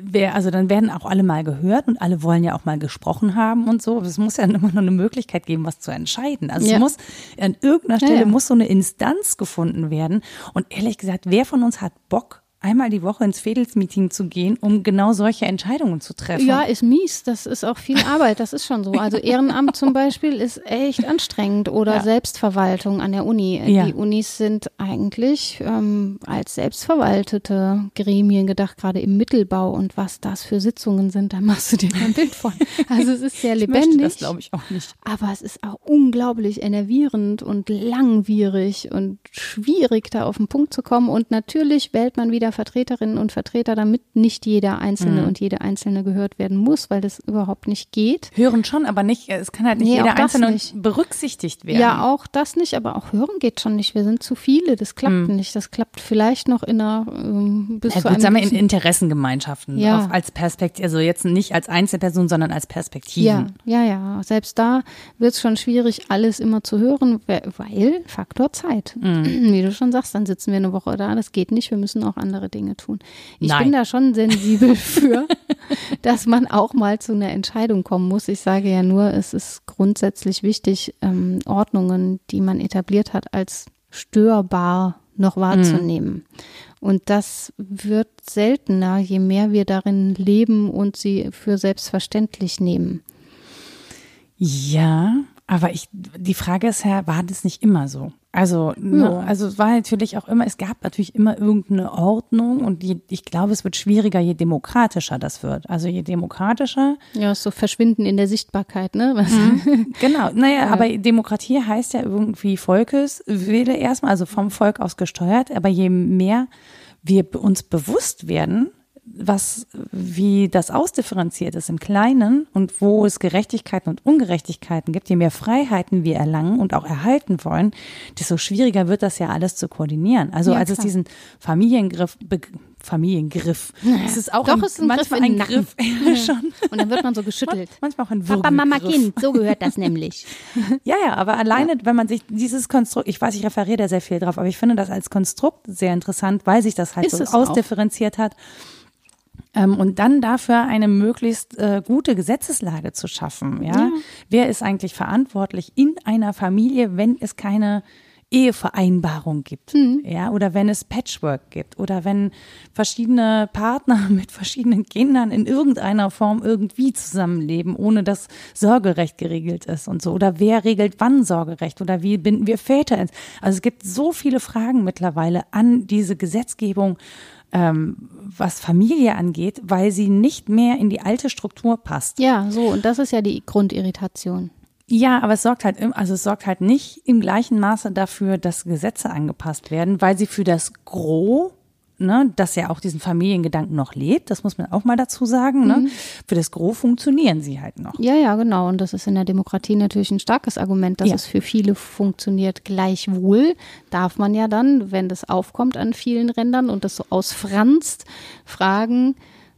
dann werden auch alle mal gehört und alle wollen ja auch mal gesprochen haben und so. Es muss ja immer noch eine Möglichkeit geben, was zu entscheiden. Also es muss an irgendeiner Stelle muss so eine Instanz gefunden werden. Und ehrlich gesagt, wer von uns hat Bock, einmal die Woche ins Fädelsmeeting zu gehen, um genau solche Entscheidungen zu treffen? Ja, ist mies. Das ist auch viel Arbeit. Das ist schon so. Also Ehrenamt zum Beispiel ist echt anstrengend oder Selbstverwaltung an der Uni. Ja. Die Unis sind eigentlich als selbstverwaltete Gremien gedacht, gerade im Mittelbau. Und was das für Sitzungen sind, da machst du dir kein Bild von. Also es ist sehr lebendig. Ich möchte das, glaube ich, auch nicht. Aber es ist auch unglaublich enervierend und langwierig und schwierig, da auf den Punkt zu kommen. Und natürlich wählt man wieder Vertreterinnen und Vertreter, damit nicht jeder Einzelne und jede Einzelne gehört werden muss, weil das überhaupt nicht geht. Hören schon, aber nicht, es kann halt nicht jeder Einzelne berücksichtigt werden. Ja, auch das nicht, aber auch hören geht schon nicht. Wir sind zu viele, das klappt nicht. Das klappt vielleicht noch in einer bis zu einem sagen wir in Interessengemeinschaften als Perspektive, also jetzt nicht als Einzelperson, sondern als Perspektiven. Ja. Selbst da wird es schon schwierig, alles immer zu hören, weil Faktor Zeit. Wie du schon sagst, dann sitzen wir eine Woche da, das geht nicht, wir müssen auch andere Dinge tun. Ich bin da schon sensibel für, dass man auch mal zu einer Entscheidung kommen muss. Ich sage ja nur, es ist grundsätzlich wichtig, Ordnungen, die man etabliert hat, als störbar noch wahrzunehmen. Und das wird seltener, je mehr wir darin leben und sie für selbstverständlich nehmen. Ja, aber die Frage ist ja, war das nicht immer so? Also es war natürlich auch immer, es gab natürlich immer irgendeine Ordnung und ich glaube, es wird schwieriger, je demokratischer das wird. Also je demokratischer. Ja, so Verschwinden in der Sichtbarkeit, ne? Genau, aber Demokratie heißt ja irgendwie Volkeswille erstmal, also vom Volk aus gesteuert, aber je mehr wir uns bewusst werden, wie das ausdifferenziert ist im Kleinen und wo es Gerechtigkeiten und Ungerechtigkeiten gibt, je mehr Freiheiten wir erlangen und auch erhalten wollen, desto schwieriger wird das ja alles zu koordinieren. Also als es diesen Familiengriff, das ist auch manchmal ein Griff schon. Und dann wird man so geschüttelt. Manchmal auch ein Würgegriff. Papa, Mama, Kind, so gehört das nämlich. Ja, aber alleine, wenn man sich dieses Konstrukt, ich weiß, ich referiere da sehr viel drauf, aber ich finde das als Konstrukt sehr interessant, weil sich das halt so ausdifferenziert hat. Und dann dafür eine möglichst gute Gesetzeslage zu schaffen. Ja? Wer ist eigentlich verantwortlich in einer Familie, wenn es keine Ehevereinbarung gibt, ja, oder wenn es Patchwork gibt oder wenn verschiedene Partner mit verschiedenen Kindern in irgendeiner Form irgendwie zusammenleben, ohne dass Sorgerecht geregelt ist und so, oder wer regelt wann Sorgerecht oder wie binden wir Väter ins? Also es gibt so viele Fragen mittlerweile an diese Gesetzgebung, was Familie angeht, weil sie nicht mehr in die alte Struktur passt. Ja, so, und das ist ja die Grundirritation. Ja, aber es sorgt halt nicht im gleichen Maße dafür, dass Gesetze angepasst werden, weil sie für das Gros, ne, das ja auch diesen Familiengedanken noch lebt, das muss man auch mal dazu sagen, ne, für das Gros funktionieren sie halt noch. Ja, genau. Und das ist in der Demokratie natürlich ein starkes Argument, dass es für viele funktioniert. Gleichwohl darf man ja dann, wenn das aufkommt an vielen Rändern und das so ausfranst, fragen,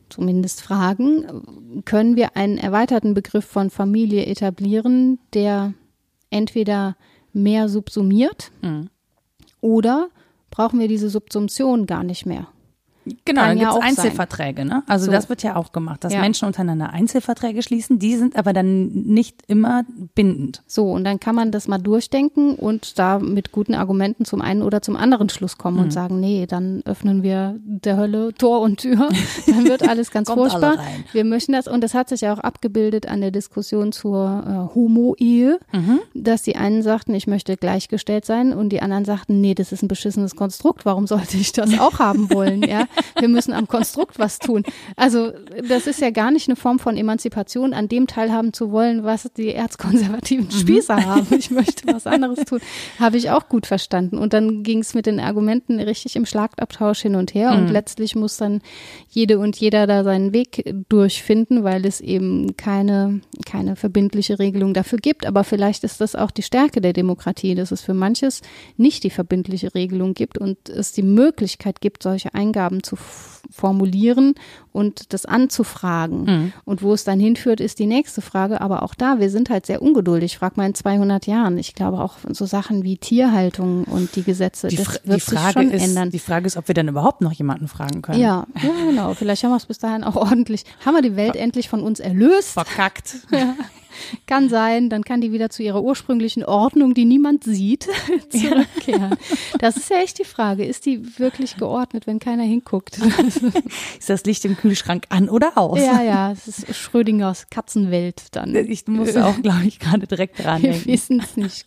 können wir einen erweiterten Begriff von Familie etablieren, der entweder mehr subsumiert oder brauchen wir diese Subsumption gar nicht mehr. Genau, dann gibt es Einzelverträge, ne? Also so. Das wird ja auch gemacht, dass Menschen untereinander Einzelverträge schließen, die sind aber dann nicht immer bindend. So, und dann kann man das mal durchdenken und da mit guten Argumenten zum einen oder zum anderen Schluss kommen und sagen, nee, dann öffnen wir der Hölle Tor und Tür, dann wird alles ganz furchtbar. Wir möchten das, und das hat sich ja auch abgebildet an der Diskussion zur Homo-Ehe, dass die einen sagten, ich möchte gleichgestellt sein, und die anderen sagten, nee, das ist ein beschissenes Konstrukt, warum sollte ich das auch haben wollen, ja? Wir müssen am Konstrukt was tun. Also das ist ja gar nicht eine Form von Emanzipation, an dem teilhaben zu wollen, was die erzkonservativen Spießer haben. Ich möchte was anderes tun. Habe ich auch gut verstanden. Und dann ging es mit den Argumenten richtig im Schlagabtausch hin und her. Und letztlich muss dann jede und jeder da seinen Weg durchfinden, weil es eben keine verbindliche Regelung dafür gibt. Aber vielleicht ist das auch die Stärke der Demokratie, dass es für manches nicht die verbindliche Regelung gibt und es die Möglichkeit gibt, solche Eingaben zu formulieren und das anzufragen. Und wo es dann hinführt, ist die nächste Frage. Aber auch da, wir sind halt sehr ungeduldig. Frag mal in 200 Jahren. Ich glaube auch so Sachen wie Tierhaltung und die Gesetze, das wird sich schon ändern. Die Frage ist, ob wir dann überhaupt noch jemanden fragen können. Ja, genau. Vielleicht haben wir es bis dahin auch ordentlich. Haben wir die Welt endlich von uns erlöst? Verkackt. Ja. Kann sein, dann kann die wieder zu ihrer ursprünglichen Ordnung, die niemand sieht, zurückkehren. Das ist ja echt die Frage, ist die wirklich geordnet, wenn keiner hinguckt? Ist das Licht im Kühlschrank an oder aus? Ja, es ist Schrödingers Katzenwelt dann. Ich musste auch, glaube ich, gerade direkt dran denken. Wir wissen es nicht.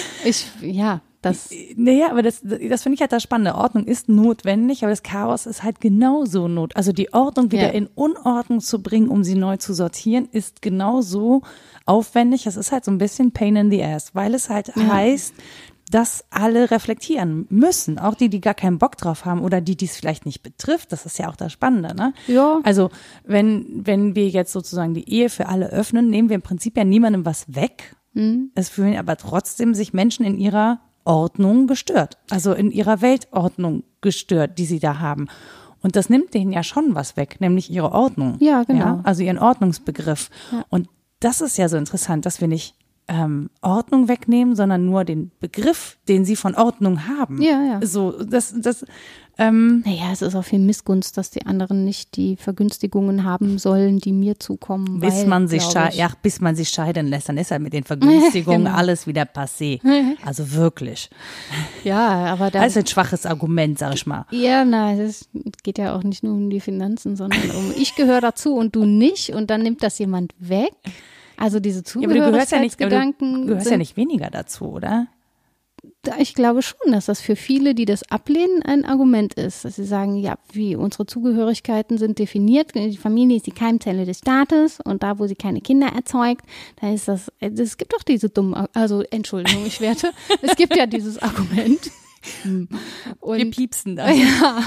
Naja, aber das finde ich halt das Spannende. Ordnung ist notwendig, aber das Chaos ist halt genauso notwendig. Also die Ordnung wieder in Unordnung zu bringen, um sie neu zu sortieren, ist genauso aufwendig. Es ist halt so ein bisschen Pain in the Ass, weil es halt heißt, dass alle reflektieren müssen. Auch die gar keinen Bock drauf haben oder die es vielleicht nicht betrifft. Das ist ja auch das Spannende, ne? Ja. Also wenn wir jetzt sozusagen die Ehe für alle öffnen, nehmen wir im Prinzip ja niemandem was weg. Es fühlen aber trotzdem sich Menschen in ihrer Ordnung gestört, also in ihrer Weltordnung gestört, die sie da haben. Und das nimmt denen ja schon was weg, nämlich ihre Ordnung. Ja, genau. Ja, also ihren Ordnungsbegriff. Ja. Und das ist ja so interessant, dass wir nicht Ordnung wegnehmen, sondern nur den Begriff, den sie von Ordnung haben. Ja. So, naja, es ist auch viel Missgunst, dass die anderen nicht die Vergünstigungen haben sollen, die mir zukommen. Bis man sich scheiden lässt, dann ist halt mit den Vergünstigungen alles wieder passé. Also wirklich. Ja, aber das ist ein schwaches Argument, sag ich mal. Ja, nein, es geht ja auch nicht nur um die Finanzen, sondern ich gehöre dazu und du nicht, und dann nimmt das jemand weg. Also diese Zugehörigkeitsgedanken. Du gehörst ja nicht weniger dazu, oder? Ich glaube schon, dass das für viele, die das ablehnen, ein Argument ist. Dass sie sagen, ja, wie unsere Zugehörigkeiten sind definiert. Die Familie ist die Keimzelle des Staates und da, wo sie keine Kinder erzeugt, da ist das, es gibt doch diese Entschuldigung, es gibt ja dieses Argument. Und, wir piepsen da. Ja.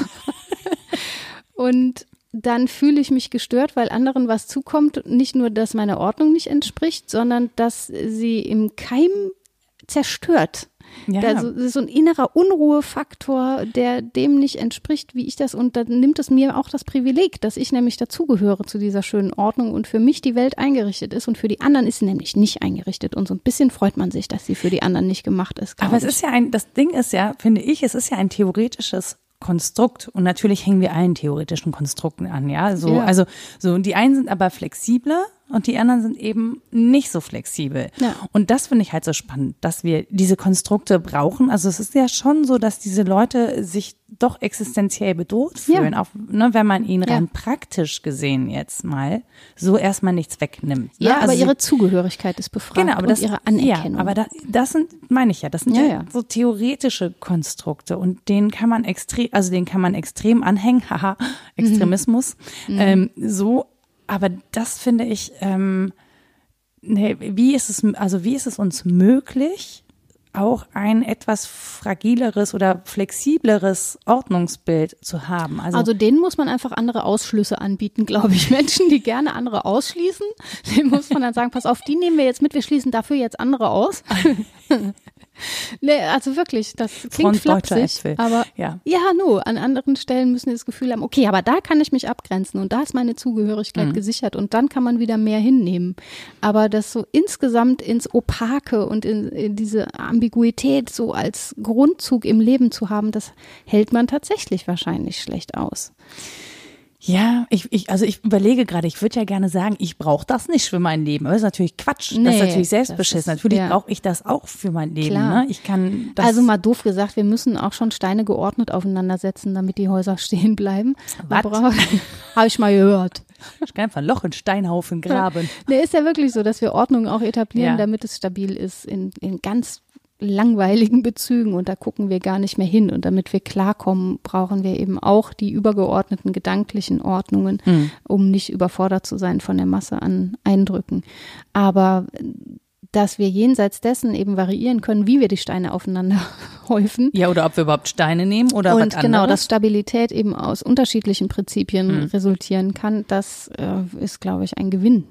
Und dann fühle ich mich gestört, weil anderen was zukommt. Nicht nur, dass meine Ordnung nicht entspricht, sondern dass sie im Keim zerstört. Ja. Das ist so ein innerer Unruhefaktor, der dem nicht entspricht, wie ich das, und dann nimmt es mir auch das Privileg, dass ich nämlich dazugehöre zu dieser schönen Ordnung und für mich die Welt eingerichtet ist, und für die anderen ist sie nämlich nicht eingerichtet, und so ein bisschen freut man sich, dass sie für die anderen nicht gemacht ist. Aber es ist ja das Ding ist ja, finde ich, es ist ja ein theoretisches Konstrukt und natürlich hängen wir allen theoretischen Konstrukten an, ja, so, also, so, und die einen sind aber flexibler und die anderen sind eben nicht so flexibel. Ja. Und das finde ich halt so spannend, dass wir diese Konstrukte brauchen. Also es ist ja schon so, dass diese Leute sich doch existenziell bedroht fühlen, auch ne, wenn man ihnen rein praktisch gesehen jetzt mal so erstmal nichts wegnimmt. Ne? Ja, aber ihre Zugehörigkeit ist befragt, genau, aber und ihre Anerkennung. Ja, aber das sind, meine ich ja, das sind ja so theoretische Konstrukte und denen kann man extrem anhängen, haha, Extremismus, so. Aber das finde ich, wie ist es uns möglich, auch ein etwas fragileres oder flexibleres Ordnungsbild zu haben? Also denen muss man einfach andere Ausschlüsse anbieten, glaube ich. Menschen, die gerne andere ausschließen, denen muss man dann sagen, pass auf, die nehmen wir jetzt mit, wir schließen dafür jetzt andere aus. Nee, also wirklich, das klingt flapsig, aber an anderen Stellen müssen die das Gefühl haben, okay, aber da kann ich mich abgrenzen und da ist meine Zugehörigkeit gesichert und dann kann man wieder mehr hinnehmen. Aber das so insgesamt ins Opake und in diese Ambiguität so als Grundzug im Leben zu haben, das hält man tatsächlich wahrscheinlich schlecht aus. Ja, ich überlege gerade, ich würde ja gerne sagen, ich brauche das nicht für mein Leben. Aber das ist natürlich Quatsch. Das ist natürlich selbstbeschissen. Natürlich brauche ich das auch für mein Leben. Ne? Ich kann das. Also mal doof gesagt, wir müssen auch schon Steine geordnet aufeinander setzen, damit die Häuser stehen bleiben. Was? Habe ich mal gehört. Ich kann einfach ein Loch in Steinhaufen graben. Nee, ist ja wirklich so, dass wir Ordnung auch etablieren, damit es stabil ist in ganz langweiligen Bezügen und da gucken wir gar nicht mehr hin und damit wir klarkommen, brauchen wir eben auch die übergeordneten gedanklichen Ordnungen, um nicht überfordert zu sein von der Masse an Eindrücken. Aber dass wir jenseits dessen eben variieren können, wie wir die Steine aufeinander häufen. Ja, oder ob wir überhaupt Steine nehmen oder was anderes. Und genau, dass Stabilität eben aus unterschiedlichen Prinzipien resultieren kann, das ist, glaube ich, ein Gewinn.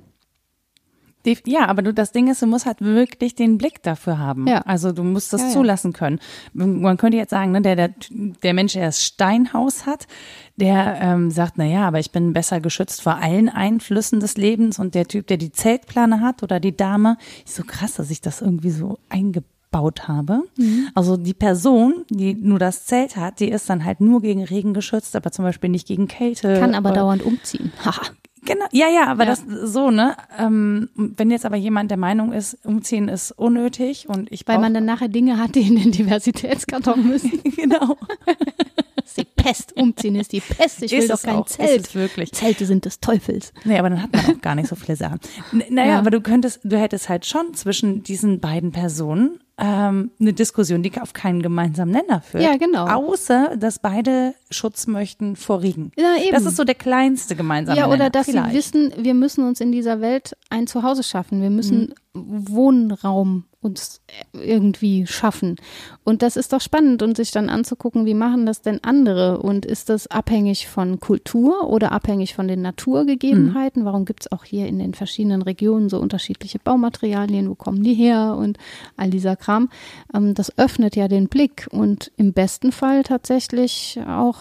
Ja, aber das Ding ist, du musst halt wirklich den Blick dafür haben. Ja. Also du musst das zulassen können. Man könnte jetzt sagen, ne, der Mensch, der das Steinhaus hat, der sagt, aber ich bin besser geschützt vor allen Einflüssen des Lebens und der Typ, der die Zeltplane hat oder die Dame, ist so krass, dass ich das irgendwie so eingebaut habe. Also die Person, die nur das Zelt hat, die ist dann halt nur gegen Regen geschützt, aber zum Beispiel nicht gegen Kälte. Kann aber dauernd umziehen. Haha. Genau, aber das so, ne? Wenn jetzt aber jemand der Meinung ist, umziehen ist unnötig und weil man dann nachher Dinge hat, die in den Diversitätskarton müssen. Genau. Das ist die Pest, umziehen ist die Pest. Ich will doch kein Zelt. Ist es wirklich. Zelte sind des Teufels. Nee, aber dann hat man auch gar nicht so viele Sachen. Aber du hättest halt schon zwischen diesen beiden Personen eine Diskussion, die auf keinen gemeinsamen Nenner führt. Ja, genau. Außer, dass beide Schutz möchten vor Regen. Ja, eben. Das ist so der kleinste gemeinsame Nenner. Ja, oder dass sie wissen, wir müssen uns in dieser Welt ein Zuhause schaffen. Wir müssen Wohnraum uns irgendwie schaffen. Und das ist doch spannend und sich dann anzugucken, wie machen das denn andere und ist das abhängig von Kultur oder abhängig von den Naturgegebenheiten? Warum gibt es auch hier in den verschiedenen Regionen so unterschiedliche Baumaterialien? Wo kommen die her? Und all dieser Kram. Das öffnet ja den Blick und im besten Fall tatsächlich auch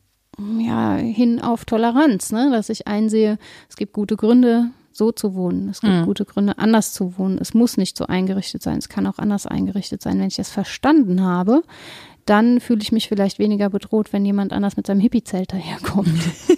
hin auf Toleranz, ne? Dass ich einsehe, es gibt gute Gründe, so zu wohnen. Es gibt gute Gründe, anders zu wohnen. Es muss nicht so eingerichtet sein. Es kann auch anders eingerichtet sein. Wenn ich das verstanden habe, dann fühle ich mich vielleicht weniger bedroht, wenn jemand anders mit seinem Hippie-Zelt daherkommt.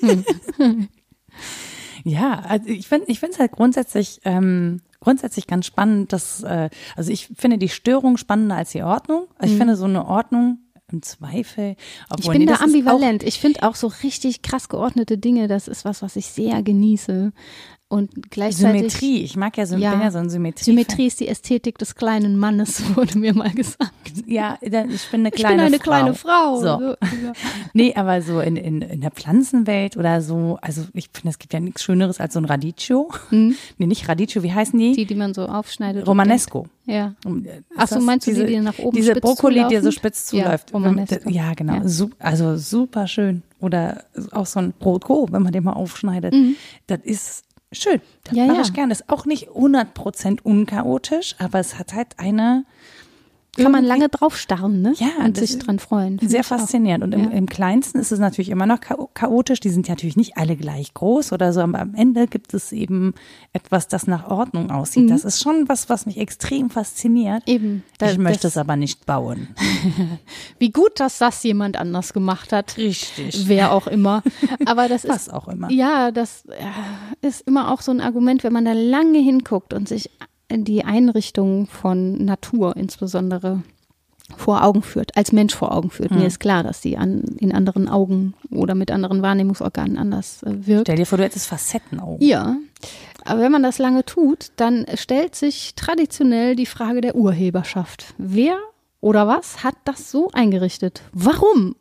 Ja, also ich finde es halt grundsätzlich ganz spannend, dass, also ich finde die Störung spannender als die Ordnung. Also ich finde so eine Ordnung im Zweifel. Ich bin da ambivalent. Ich finde auch so richtig krass geordnete Dinge, das ist was ich sehr genieße. Und gleichzeitig Symmetrie, ich mag bin ja so ein Symmetrie. Symmetrie ist die Ästhetik des kleinen Mannes, wurde mir mal gesagt. Ja, ich bin eine kleine Frau. So. Nee, aber so in der Pflanzenwelt oder so, also ich finde, es gibt ja nichts Schöneres als so ein Radicchio. Nee, nicht Radicchio, wie heißen die? Die man so aufschneidet. Romanesco. Ja. Achso, meinst du die nach oben diese spitz Brokkoli, zulaufen? die so spitz zuläuft. Ja, Romanesco. Ja, genau. Ja. Also super schön. Oder auch so ein Brotkohl, wenn man den mal aufschneidet. Das ist schön. Das mache ich gerne. Ist auch nicht 100% unchaotisch, aber es hat halt eine Kann man lange drauf starren, ne? Ja, und sich dran freuen. Sehr faszinierend. Und im Kleinsten ist es natürlich immer noch chaotisch. Die sind ja natürlich nicht alle gleich groß oder so, aber am Ende gibt es eben etwas, das nach Ordnung aussieht. Das ist schon was mich extrem fasziniert. Eben. Ich möchte es aber nicht bauen. Wie gut, dass das jemand anders gemacht hat. Richtig. Wer auch immer. Aber das ist. Was auch immer. Ja, das ist immer auch so ein Argument, wenn man da lange hinguckt und sich die Einrichtung von Natur insbesondere vor Augen führt, als Mensch vor Augen führt. Mir ist klar, dass die in anderen Augen oder mit anderen Wahrnehmungsorganen anders wirkt. Stell dir vor, du hättest Facettenaugen. Ja, aber wenn man das lange tut, dann stellt sich traditionell die Frage der Urheberschaft. Wer oder was hat das so eingerichtet? Warum?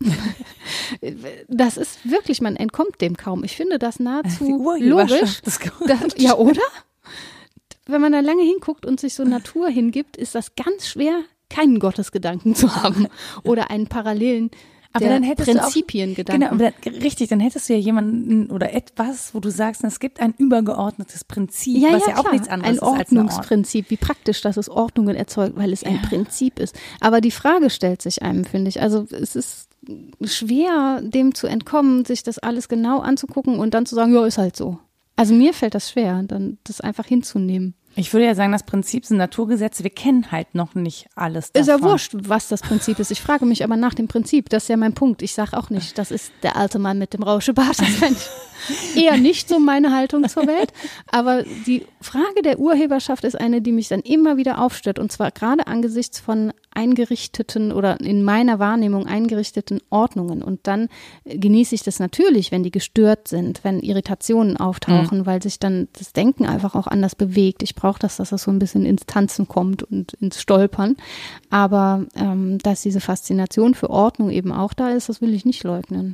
Das ist wirklich, man entkommt dem kaum. Ich finde das nahezu logisch. Ja, oder? Wenn man da lange hinguckt und sich so Natur hingibt, ist das ganz schwer, keinen Gottesgedanken zu haben oder einen parallelen Prinzipiengedanken. Genau, richtig, dann hättest du ja jemanden oder etwas, wo du sagst, es gibt ein übergeordnetes Prinzip, was ja auch nichts anderes ist als ein Ordnungsprinzip. Wie praktisch, dass es Ordnungen erzeugt, weil es ein Prinzip ist. Aber die Frage stellt sich einem, finde ich. Also es ist schwer, dem zu entkommen, sich das alles genau anzugucken und dann zu sagen, ja, ist halt so. Also mir fällt das schwer, dann das einfach hinzunehmen. Ich würde ja sagen, das Prinzip sind Naturgesetze. Wir kennen halt noch nicht alles davon. Ist ja wurscht, was das Prinzip ist. Ich frage mich aber nach dem Prinzip. Das ist ja mein Punkt. Ich sage auch nicht, das ist der alte Mann mit dem Rauschebart. Das fände ich eher nicht so meine Haltung zur Welt. Aber die Frage der Urheberschaft ist eine, die mich dann immer wieder aufstört. Und zwar gerade angesichts von eingerichteten oder in meiner Wahrnehmung eingerichteten Ordnungen. Und dann genieße ich das natürlich, wenn die gestört sind, wenn Irritationen auftauchen, weil sich dann das Denken einfach auch anders bewegt. Ich brauche das, dass das so ein bisschen ins Tanzen kommt und ins Stolpern. Aber dass diese Faszination für Ordnung eben auch da ist, das will ich nicht leugnen.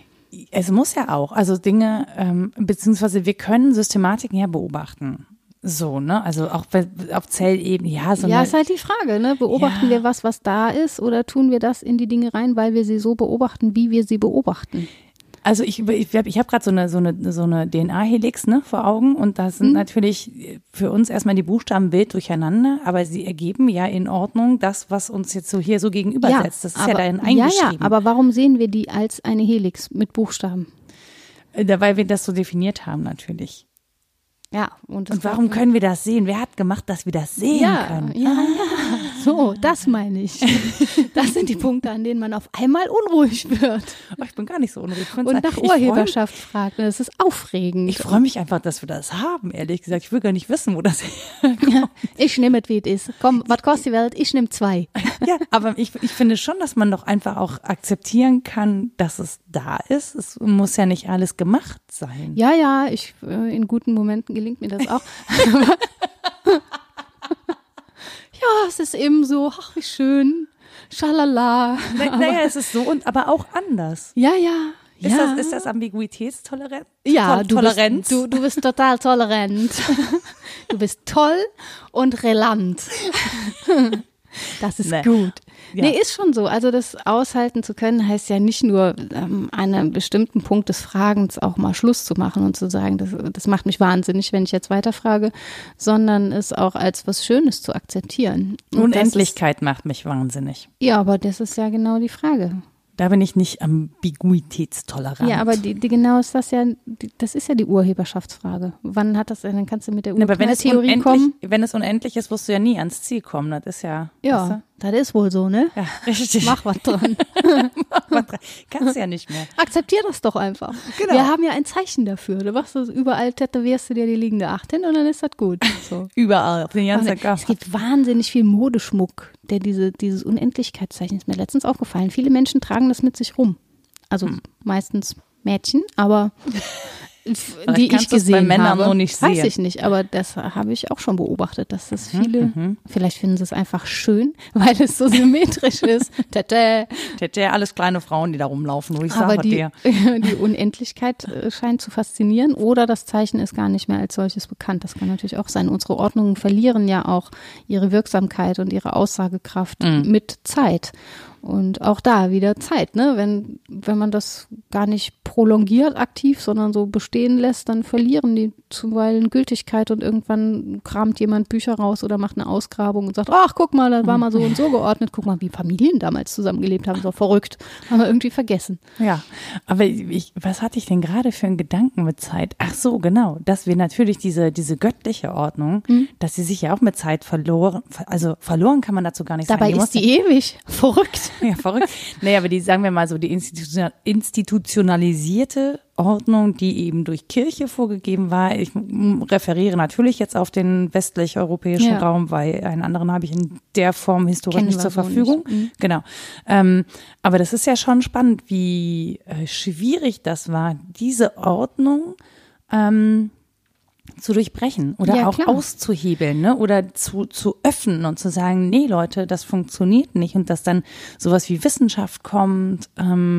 Es muss ja auch, also Dinge, beziehungsweise wir können Systematiken ja beobachten. So, ne? Also auch auf Zellebene, ja. Ist halt die Frage, ne? Beobachten wir was da ist oder tun wir das in die Dinge rein, weil wir sie so beobachten, wie wir sie beobachten? Also ich habe gerade so eine DNA-Helix, ne, vor Augen und da sind natürlich für uns erstmal die Buchstaben wild durcheinander, aber sie ergeben ja in Ordnung das, was uns jetzt so hier so gegenübersetzt. Das ist ja darin eingeschrieben. Ja, aber warum sehen wir die als eine Helix mit Buchstaben? Weil wir das so definiert haben natürlich. Ja, und warum können wir das sehen? Wer hat gemacht, dass wir das sehen können? Ja, so, das meine ich. Das sind die Punkte, an denen man auf einmal unruhig wird. Oh, ich bin gar nicht so unruhig. Und nach Urheberschaft fragt. Das ist aufregend. Ich freue mich einfach, dass wir das haben, ehrlich gesagt. Ich will gar nicht wissen, wo das herkommt. Ja, ich nehme es, wie es ist. Komm, was kostet die Welt? Ich nehme 2. Ja, aber ich finde schon, dass man doch einfach auch akzeptieren kann, dass es da ist. Es muss ja nicht alles gemacht sein. Ja, in guten Momenten gelingt mir das auch. Ja, es ist eben so, ach, wie schön, schalala. Naja, es ist so, aber auch anders. Ja. Ist das Ambiguitätstoleranz? Ja, Toleranz? Du bist total tolerant. Du bist toll und relant. Das ist gut. Ja. Nee, ist schon so. Also das aushalten zu können, heißt ja nicht nur an einem bestimmten Punkt des Fragens auch mal Schluss zu machen und zu sagen, das macht mich wahnsinnig, wenn ich jetzt weiterfrage, sondern es auch als was Schönes zu akzeptieren. Und Unendlichkeit macht mich wahnsinnig. Ja, aber das ist ja genau die Frage. Da bin ich nicht ambiguitätstolerant. Ja, aber genau ist das ja, das ist ja die Urheberschaftsfrage. Wann hat das, dann kannst du mit der Urhebertheorie kommen. Wenn es unendlich ist, wirst du ja nie ans Ziel kommen. Das ist ja. Ja, weißt du? Das ist wohl so, ne? Ja, richtig. Mach was dran. Kannst du ja nicht mehr. Akzeptier das doch einfach. Genau. Wir haben ja ein Zeichen dafür. Du machst das überall, tätowierst du dir die liegende 8 hin und dann ist das gut. So. Überall, auf den ganzen Körper. Es gibt wahnsinnig viel Modeschmuck, der dieses Unendlichkeitszeichen ist mir letztens aufgefallen. Viele Menschen tragen das mit sich rum. Also meistens Mädchen, aber die ich gesehen bei Männern habe, noch nicht sehen. weiß ich nicht, aber das habe ich auch schon beobachtet, dass das viele, vielleicht finden sie es einfach schön, weil es so symmetrisch ist. Tete, alles kleine Frauen, die da rumlaufen, wo ich aber sage dir. Die Unendlichkeit scheint zu faszinieren oder das Zeichen ist gar nicht mehr als solches bekannt. Das kann natürlich auch sein. Unsere Ordnungen verlieren ja auch ihre Wirksamkeit und ihre Aussagekraft mit Zeit. Und auch da wieder Zeit, ne? Wenn man das gar nicht prolongiert aktiv, sondern so bestehen lässt, dann verlieren die zuweilen Gültigkeit und irgendwann kramt jemand Bücher raus oder macht eine Ausgrabung und sagt, ach, guck mal, das war mal so und so geordnet, guck mal, wie Familien damals zusammengelebt haben, so verrückt, haben wir irgendwie vergessen. Ja, aber was hatte ich denn gerade für einen Gedanken mit Zeit? Ach so, genau, dass wir natürlich diese göttliche Ordnung, dass sie sich ja auch mit Zeit verloren kann man dazu gar nicht sagen. Dabei ist die ewig. Verrückt. Ja, verrückt. Naja, aber die, sagen wir mal so, die institutionalisierte Ordnung, die eben durch Kirche vorgegeben war. Ich referiere natürlich jetzt auf den westlich-europäischen Raum, weil einen anderen habe ich in der Form historisch nicht zur Verfügung. Genau. Aber das ist ja schon spannend, wie schwierig das war, diese Ordnung zu durchbrechen oder auch auszuhebeln, ne? Oder zu öffnen und zu sagen, nee Leute, das funktioniert nicht, und dass dann sowas wie Wissenschaft kommt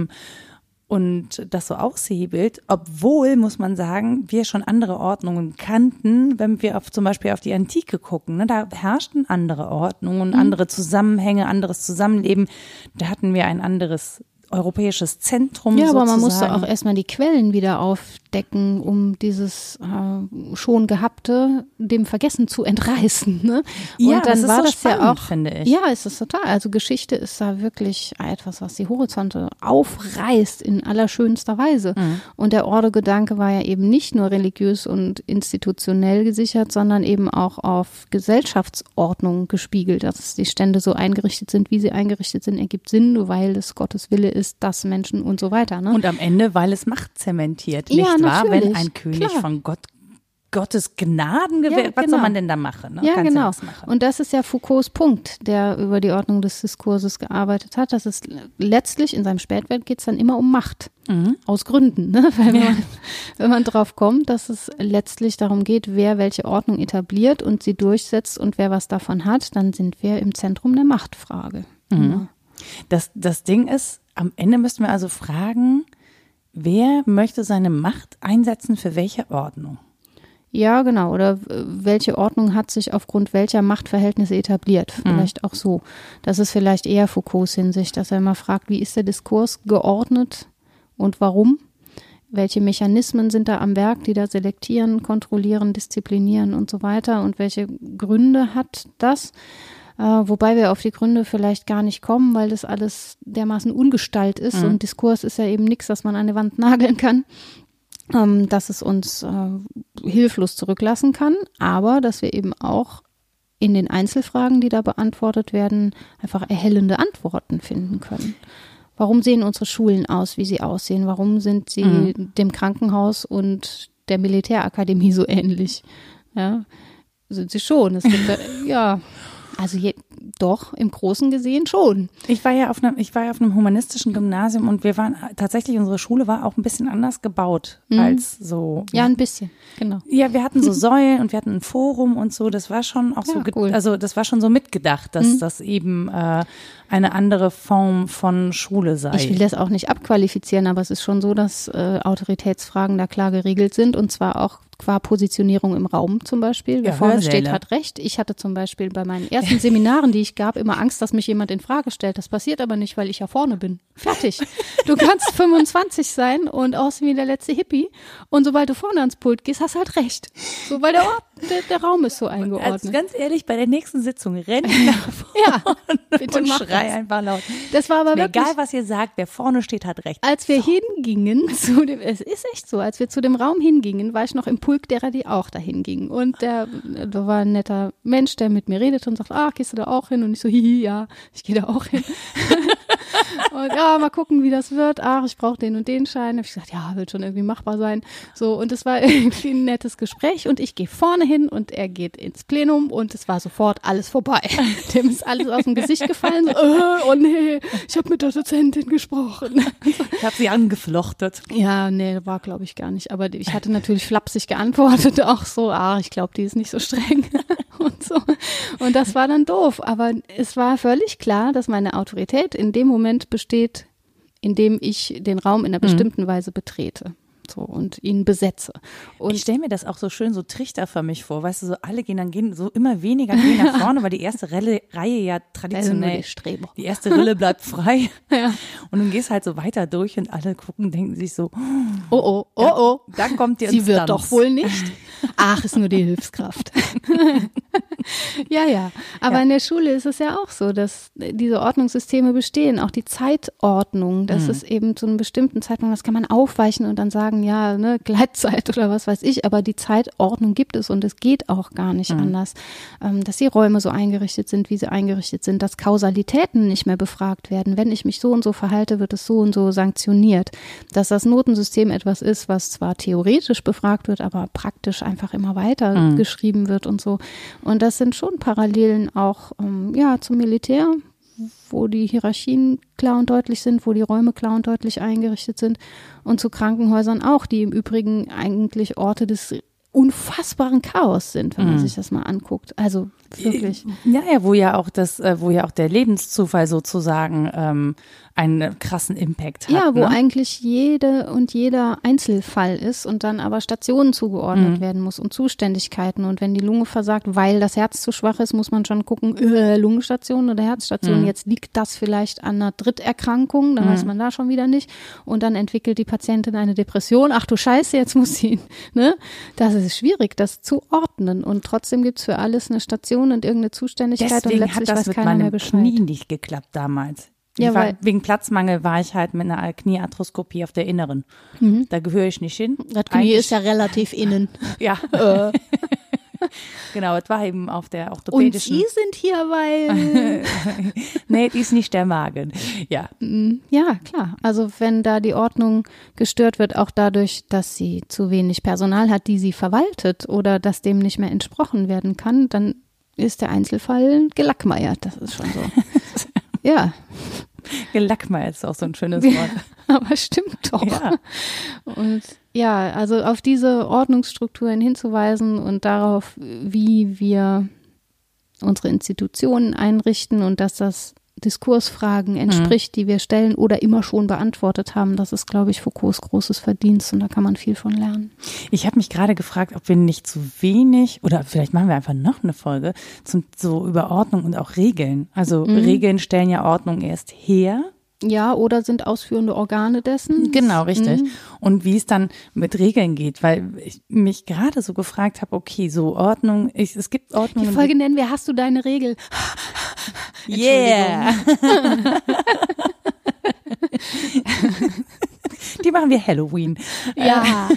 und das so aushebelt, obwohl, muss man sagen, wir schon andere Ordnungen kannten, wenn wir zum Beispiel auf die Antike gucken, ne? Da herrschten andere Ordnungen, andere Zusammenhänge, anderes Zusammenleben, da hatten wir ein anderes europäisches Zentrum. Ja, aber sozusagen. man musste auch erstmal die Quellen wieder aufdecken, um dieses schon Gehabte dem Vergessen zu entreißen. Ne? Ja, und dann das war ist so das spannend, ja auch, finde ich. Ja, ist es total. Also Geschichte ist da wirklich etwas, was die Horizonte aufreißt in allerschönster Weise. Und der Ordo-Gedanke war ja eben nicht nur religiös und institutionell gesichert, sondern eben auch auf Gesellschaftsordnung gespiegelt. Dass die Stände so eingerichtet sind, wie sie eingerichtet sind, ergibt Sinn, weil es Gottes Wille ist, dass Menschen und so weiter. Ne? Und am Ende, weil es Macht zementiert, nicht wahr? Wenn ein König von Gottes Gnaden gewährt, was soll man denn da machen? Ne? Ja, Kannst genau. ja nichts machen. Und das ist ja Foucaults Punkt, der über die Ordnung des Diskurses gearbeitet hat. Dass es letztlich in seinem Spätwerk geht es dann immer um Macht. Aus Gründen, ne? Weil wenn man drauf kommt, dass es letztlich darum geht, wer welche Ordnung etabliert und sie durchsetzt und wer was davon hat, dann sind wir im Zentrum der Machtfrage. Ja. Das Ding ist, am Ende müssten wir also fragen, wer möchte seine Macht einsetzen für welche Ordnung? Ja, genau. Oder welche Ordnung hat sich aufgrund welcher Machtverhältnisse etabliert? Vielleicht auch so. Das ist vielleicht eher Foucaults Hinsicht, dass er immer fragt, wie ist der Diskurs geordnet und warum? Welche Mechanismen sind da am Werk, die da selektieren, kontrollieren, disziplinieren und so weiter? Und welche Gründe hat das? Wobei wir auf die Gründe vielleicht gar nicht kommen, weil das alles dermaßen ungestalt ist und Diskurs ist ja eben nichts, das man an die Wand nageln kann, dass es uns hilflos zurücklassen kann, aber dass wir eben auch in den Einzelfragen, die da beantwortet werden, einfach erhellende Antworten finden können. Warum sehen unsere Schulen aus, wie sie aussehen? Warum sind sie dem Krankenhaus und der Militärakademie so ähnlich? Ja, sind sie schon. Es gibt also doch, im Großen gesehen schon. Ich war ja auf einem humanistischen Gymnasium und wir waren tatsächlich, unsere Schule war auch ein bisschen anders gebaut als so. Ja, ein bisschen, genau. Ja, wir hatten so Säulen und wir hatten ein Forum und so, das war schon auch so, cool. Also das war schon so mitgedacht, dass das eben eine andere Form von Schule sei. Ich will das auch nicht abqualifizieren, aber es ist schon so, dass Autoritätsfragen da klar geregelt sind und zwar auch qua Positionierung im Raum zum Beispiel. Wer vorne steht, hat recht. Ich hatte zum Beispiel bei meinen ersten Seminaren, die ich gab, immer Angst, dass mich jemand in Frage stellt. Das passiert aber nicht, weil ich ja vorne bin. Fertig. Du kannst 25 sein und aussehen wie der letzte Hippie und sobald du vorne ans Pult gehst, hast du halt recht. So, weil der Raum ist so eingeordnet. Also ganz ehrlich, bei der nächsten Sitzung renn ich nach vorne bitte und schrei einfach laut. Das war aber wirklich, egal, was ihr sagt, wer vorne steht, hat recht. Als wir hingingen es ist echt so, als wir zu dem Raum hingingen, war ich noch im Pulk derer, die auch dahin gingen. Und da war ein netter Mensch, der mit mir redete und sagt, gehst du da auch hin? Und ich so, ja, ich gehe da auch hin. Und mal gucken, wie das wird. Ich brauche den und den Schein. Hab ich gesagt, ja, wird schon irgendwie machbar sein. So, und es war irgendwie ein nettes Gespräch und ich gehe vorne hin und er geht ins Plenum und es war sofort alles vorbei. Dem ist alles aus dem Gesicht gefallen. So, oh nee, ich habe mit der Dozentin gesprochen. Ich habe sie angeflochtet. Ja, nee, war glaube ich gar nicht. Aber ich hatte natürlich flapsig geantwortet, auch so, ich glaube, die ist nicht so streng und so. Und das war dann doof. Aber es war völlig klar, dass meine Autorität in dem Moment besteht, in dem ich den Raum in einer bestimmten Weise betrete. So, und ihn besetze. Und ich stelle mir das auch so schön so trichterförmig vor, weißt du, so alle gehen so immer weniger gehen nach vorne, weil die erste Reihe ja traditionell, die erste Rille bleibt frei ja. Und du gehst halt so weiter durch und alle gucken, denken sich so, da kommt die Sie Instanz. wird doch wohl nicht. Ach, ist nur die Hilfskraft. ja. Aber in der Schule ist es ja auch so, dass diese Ordnungssysteme bestehen, auch die Zeitordnung, das ist eben zu einem bestimmten Zeitpunkt, das kann man aufweichen und dann sagen, ja, ne, Gleitzeit oder was weiß ich, aber die Zeitordnung gibt es und es geht auch gar nicht anders, dass die Räume so eingerichtet sind, wie sie eingerichtet sind, dass Kausalitäten nicht mehr befragt werden. Wenn ich mich so und so verhalte, wird es so und so sanktioniert. Dass das Notensystem etwas ist, was zwar theoretisch befragt wird, aber praktisch einfach immer weiter geschrieben wird und so. Und das sind schon Parallelen auch zum Militär, wo die Hierarchien klar und deutlich sind, wo die Räume klar und deutlich eingerichtet sind und zu Krankenhäusern auch, die im Übrigen eigentlich Orte des unfassbaren Chaos sind, wenn man sich das mal anguckt. Also wirklich. Ja, wo ja auch der Lebenszufall sozusagen einen krassen Impact hat. Ja, wo eigentlich jede und jeder Einzelfall ist und dann aber Stationen zugeordnet werden muss und Zuständigkeiten. Und wenn die Lunge versagt, weil das Herz zu schwach ist, muss man schon gucken, Lungenstation oder Herzstation. Jetzt liegt das vielleicht an einer Dritterkrankung, dann weiß man da schon wieder nicht. Und dann entwickelt die Patientin eine Depression. Ach du Scheiße, jetzt muss sie, ne? Das ist schwierig, das zu ordnen. Und trotzdem gibt's für alles eine Station und irgendeine Zuständigkeit. Deswegen und letztlich hat das weiß mit keiner mehr meinem Bescheid. Knie nicht geklappt damals. Ja, Wegen Platzmangel war ich halt mit einer Kniearthroskopie auf der Inneren. Da gehöre ich nicht hin. Das Knie ist ja relativ innen. Ja. Genau, es war eben auf der Und orthopädischen. Sie sind hier, weil… Nee, die ist nicht der Magen. Ja. Ja, klar. Also wenn da die Ordnung gestört wird, auch dadurch, dass sie zu wenig Personal hat, die sie verwaltet oder dass dem nicht mehr entsprochen werden kann, dann ist der Einzelfall gelackmeiert. Das ist schon so. Ja. Gelackmeiert ist auch so ein schönes Wort. Aber stimmt doch. Ja. Und ja, also auf diese Ordnungsstrukturen hinzuweisen und darauf, wie wir unsere Institutionen einrichten und dass das Diskursfragen entspricht, die wir stellen oder immer schon beantwortet haben, das ist, glaube ich, Foucaults großes Verdienst und da kann man viel von lernen. Ich habe mich gerade gefragt, ob wir nicht zu wenig, oder vielleicht machen wir einfach noch eine Folge, so über Ordnung und auch Regeln. Also Regeln stellen ja Ordnung erst her. Ja, oder sind ausführende Organe dessen. Genau, richtig. Und wie es dann mit Regeln geht, weil ich mich gerade so gefragt habe, okay, so Ordnung, es gibt Ordnung. Die Folge nennen wir, hast du deine Regel? Yeah. Die machen wir Halloween. Ja.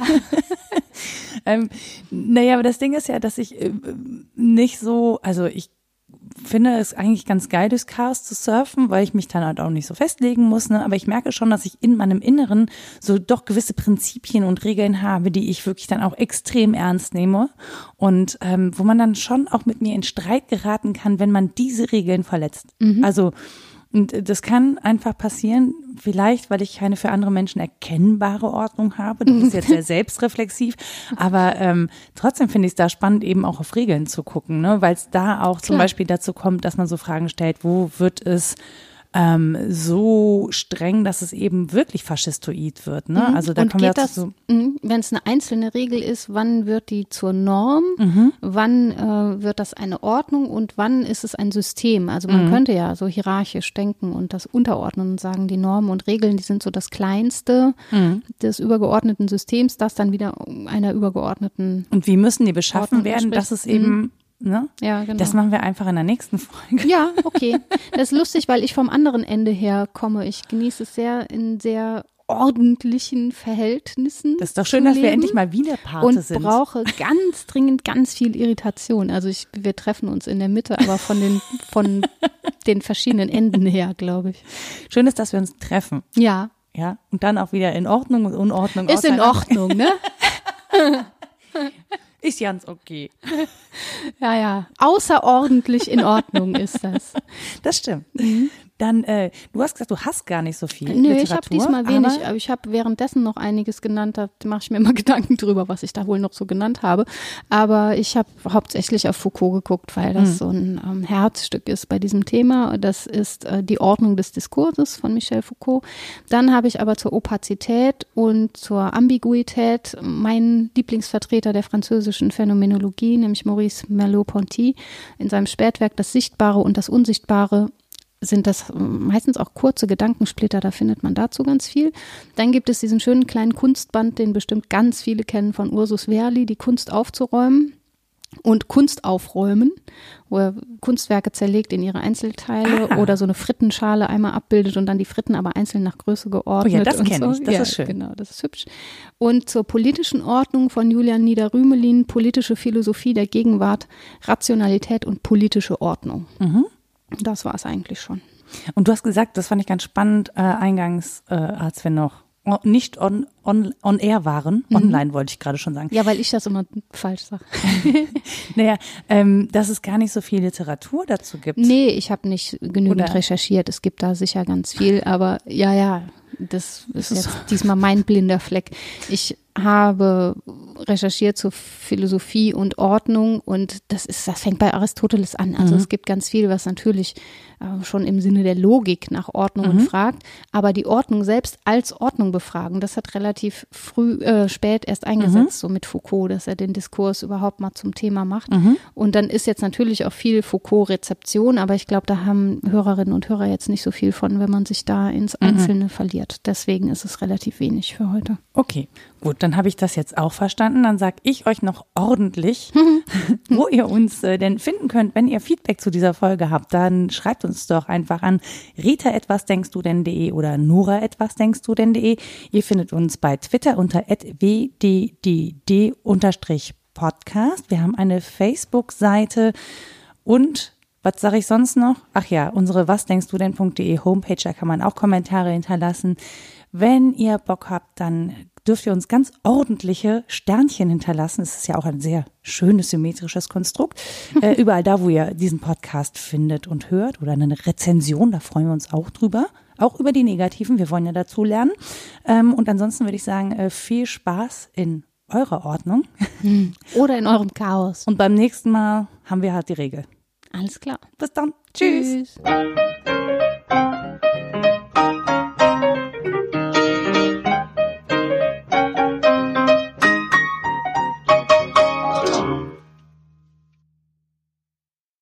Naja, aber das Ding ist ja, dass ich nicht so, also ich finde es eigentlich ganz geil, durchs Chaos zu surfen, weil ich mich dann halt auch nicht so festlegen muss, ne? Aber ich merke schon, dass ich in meinem Inneren so doch gewisse Prinzipien und Regeln habe, die ich wirklich dann auch extrem ernst nehme und wo man dann schon auch mit mir in Streit geraten kann, wenn man diese Regeln verletzt. Also und das kann einfach passieren, vielleicht, weil ich keine für andere Menschen erkennbare Ordnung habe. Das ist jetzt sehr selbstreflexiv. Aber trotzdem finde ich es da spannend, eben auch auf Regeln zu gucken, ne? Weil es da auch zum Beispiel dazu kommt, dass man so Fragen stellt, wo wird es so streng, dass es eben wirklich faschistoid wird, ne? Also da kommen wir jetzt so. Wenn es eine einzelne Regel ist, wann wird die zur Norm? Wann wird das eine Ordnung und wann ist es ein System? Also man könnte ja so hierarchisch denken und das unterordnen und sagen, die Normen und Regeln, die sind so das Kleinste des übergeordneten Systems, das dann wieder einer übergeordneten. Und wie müssen die beschaffen werden, dass es eben ne? Ja, genau. Das machen wir einfach in der nächsten Folge. Ja, okay. Das ist lustig, weil ich vom anderen Ende her komme. Ich genieße es sehr in sehr ordentlichen Verhältnissen. Das ist doch schön, dass wir endlich mal wieder Pate sind. Und brauche ganz dringend ganz viel Irritation. Also wir treffen uns in der Mitte, aber von den verschiedenen Enden her, glaube ich. Schön ist, dass wir uns treffen. Ja. Ja. Und dann auch wieder in Ordnung und Unordnung. Ist in Ordnung, ne? Ist ganz okay. Ja. Außerordentlich in Ordnung ist das. Das stimmt. Dann, du hast gesagt, du hast gar nicht so viel Nö, Literatur. ich habe diesmal wenig, aber ich habe währenddessen noch einiges genannt, da mache ich mir immer Gedanken drüber, was ich da wohl noch so genannt habe. Aber ich habe hauptsächlich auf Foucault geguckt, weil das so ein Herzstück ist bei diesem Thema. Das ist die Ordnung des Diskurses von Michel Foucault. Dann habe ich aber zur Opazität und zur Ambiguität meinen Lieblingsvertreter der französischen Phänomenologie, nämlich Maurice Merleau-Ponty, in seinem Spätwerk Das Sichtbare und das Unsichtbare sind das meistens auch kurze Gedankensplitter, da findet man dazu ganz viel. Dann gibt es diesen schönen kleinen Kunstband, den bestimmt ganz viele kennen, von Ursus Verli, die Kunst aufzuräumen und Kunst aufräumen, wo er Kunstwerke zerlegt in ihre Einzelteile oder so eine Frittenschale einmal abbildet und dann die Fritten aber einzeln nach Größe geordnet. Oh ja, das und kenne so. ich, das ja, ist schön. Genau, das ist hübsch. Und zur politischen Ordnung von Julian Nieder-Rümelin, politische Philosophie der Gegenwart, Rationalität und politische Ordnung. Das war es eigentlich schon. Und du hast gesagt, das fand ich ganz spannend, eingangs, als wir noch nicht on air waren, online wollte ich gerade schon sagen. Ja, weil ich das immer falsch sage. Naja, dass es gar nicht so viel Literatur dazu gibt. Nee, ich habe nicht genügend Oder? recherchiert. Es gibt da sicher ganz viel, aber ja, das ist jetzt diesmal mein blinder Fleck. Ich habe recherchiert zur Philosophie und Ordnung und das fängt bei Aristoteles an. Also es gibt ganz viel, was natürlich schon im Sinne der Logik nach Ordnungen fragt, aber die Ordnung selbst als Ordnung befragen, das hat relativ spät erst eingesetzt, so mit Foucault, dass er den Diskurs überhaupt mal zum Thema macht. Und dann ist jetzt natürlich auch viel Foucault-Rezeption, aber ich glaube, da haben Hörerinnen und Hörer jetzt nicht so viel von, wenn man sich da ins Einzelne verliert. Deswegen ist es relativ wenig für heute. Okay, gut, dann habe ich das jetzt auch verstanden. Dann sage ich euch noch ordentlich, wo ihr uns denn finden könnt. Wenn ihr Feedback zu dieser Folge habt, dann schreibt uns doch einfach an rita@wasdenkstudenn.de oder nora@wasdenkstudenn.de. Ihr findet uns bei Twitter unter @wddd_podcast. Wir haben eine Facebook-Seite und was sage ich sonst noch? Ach ja, unsere wasdenkstudenn.de Homepage, da kann man auch Kommentare hinterlassen. Wenn ihr Bock habt, dann dürft ihr uns ganz ordentliche Sternchen hinterlassen. Es ist ja auch ein sehr schönes, symmetrisches Konstrukt. Überall da, wo ihr diesen Podcast findet und hört oder eine Rezension, da freuen wir uns auch drüber. Auch über die negativen, wir wollen ja dazu lernen. Und ansonsten würde ich sagen, viel Spaß in eurer Ordnung. Oder in eurem Chaos. Und beim nächsten Mal haben wir halt die Regel. Alles klar. Bis dann. Tschüss. Tschüss.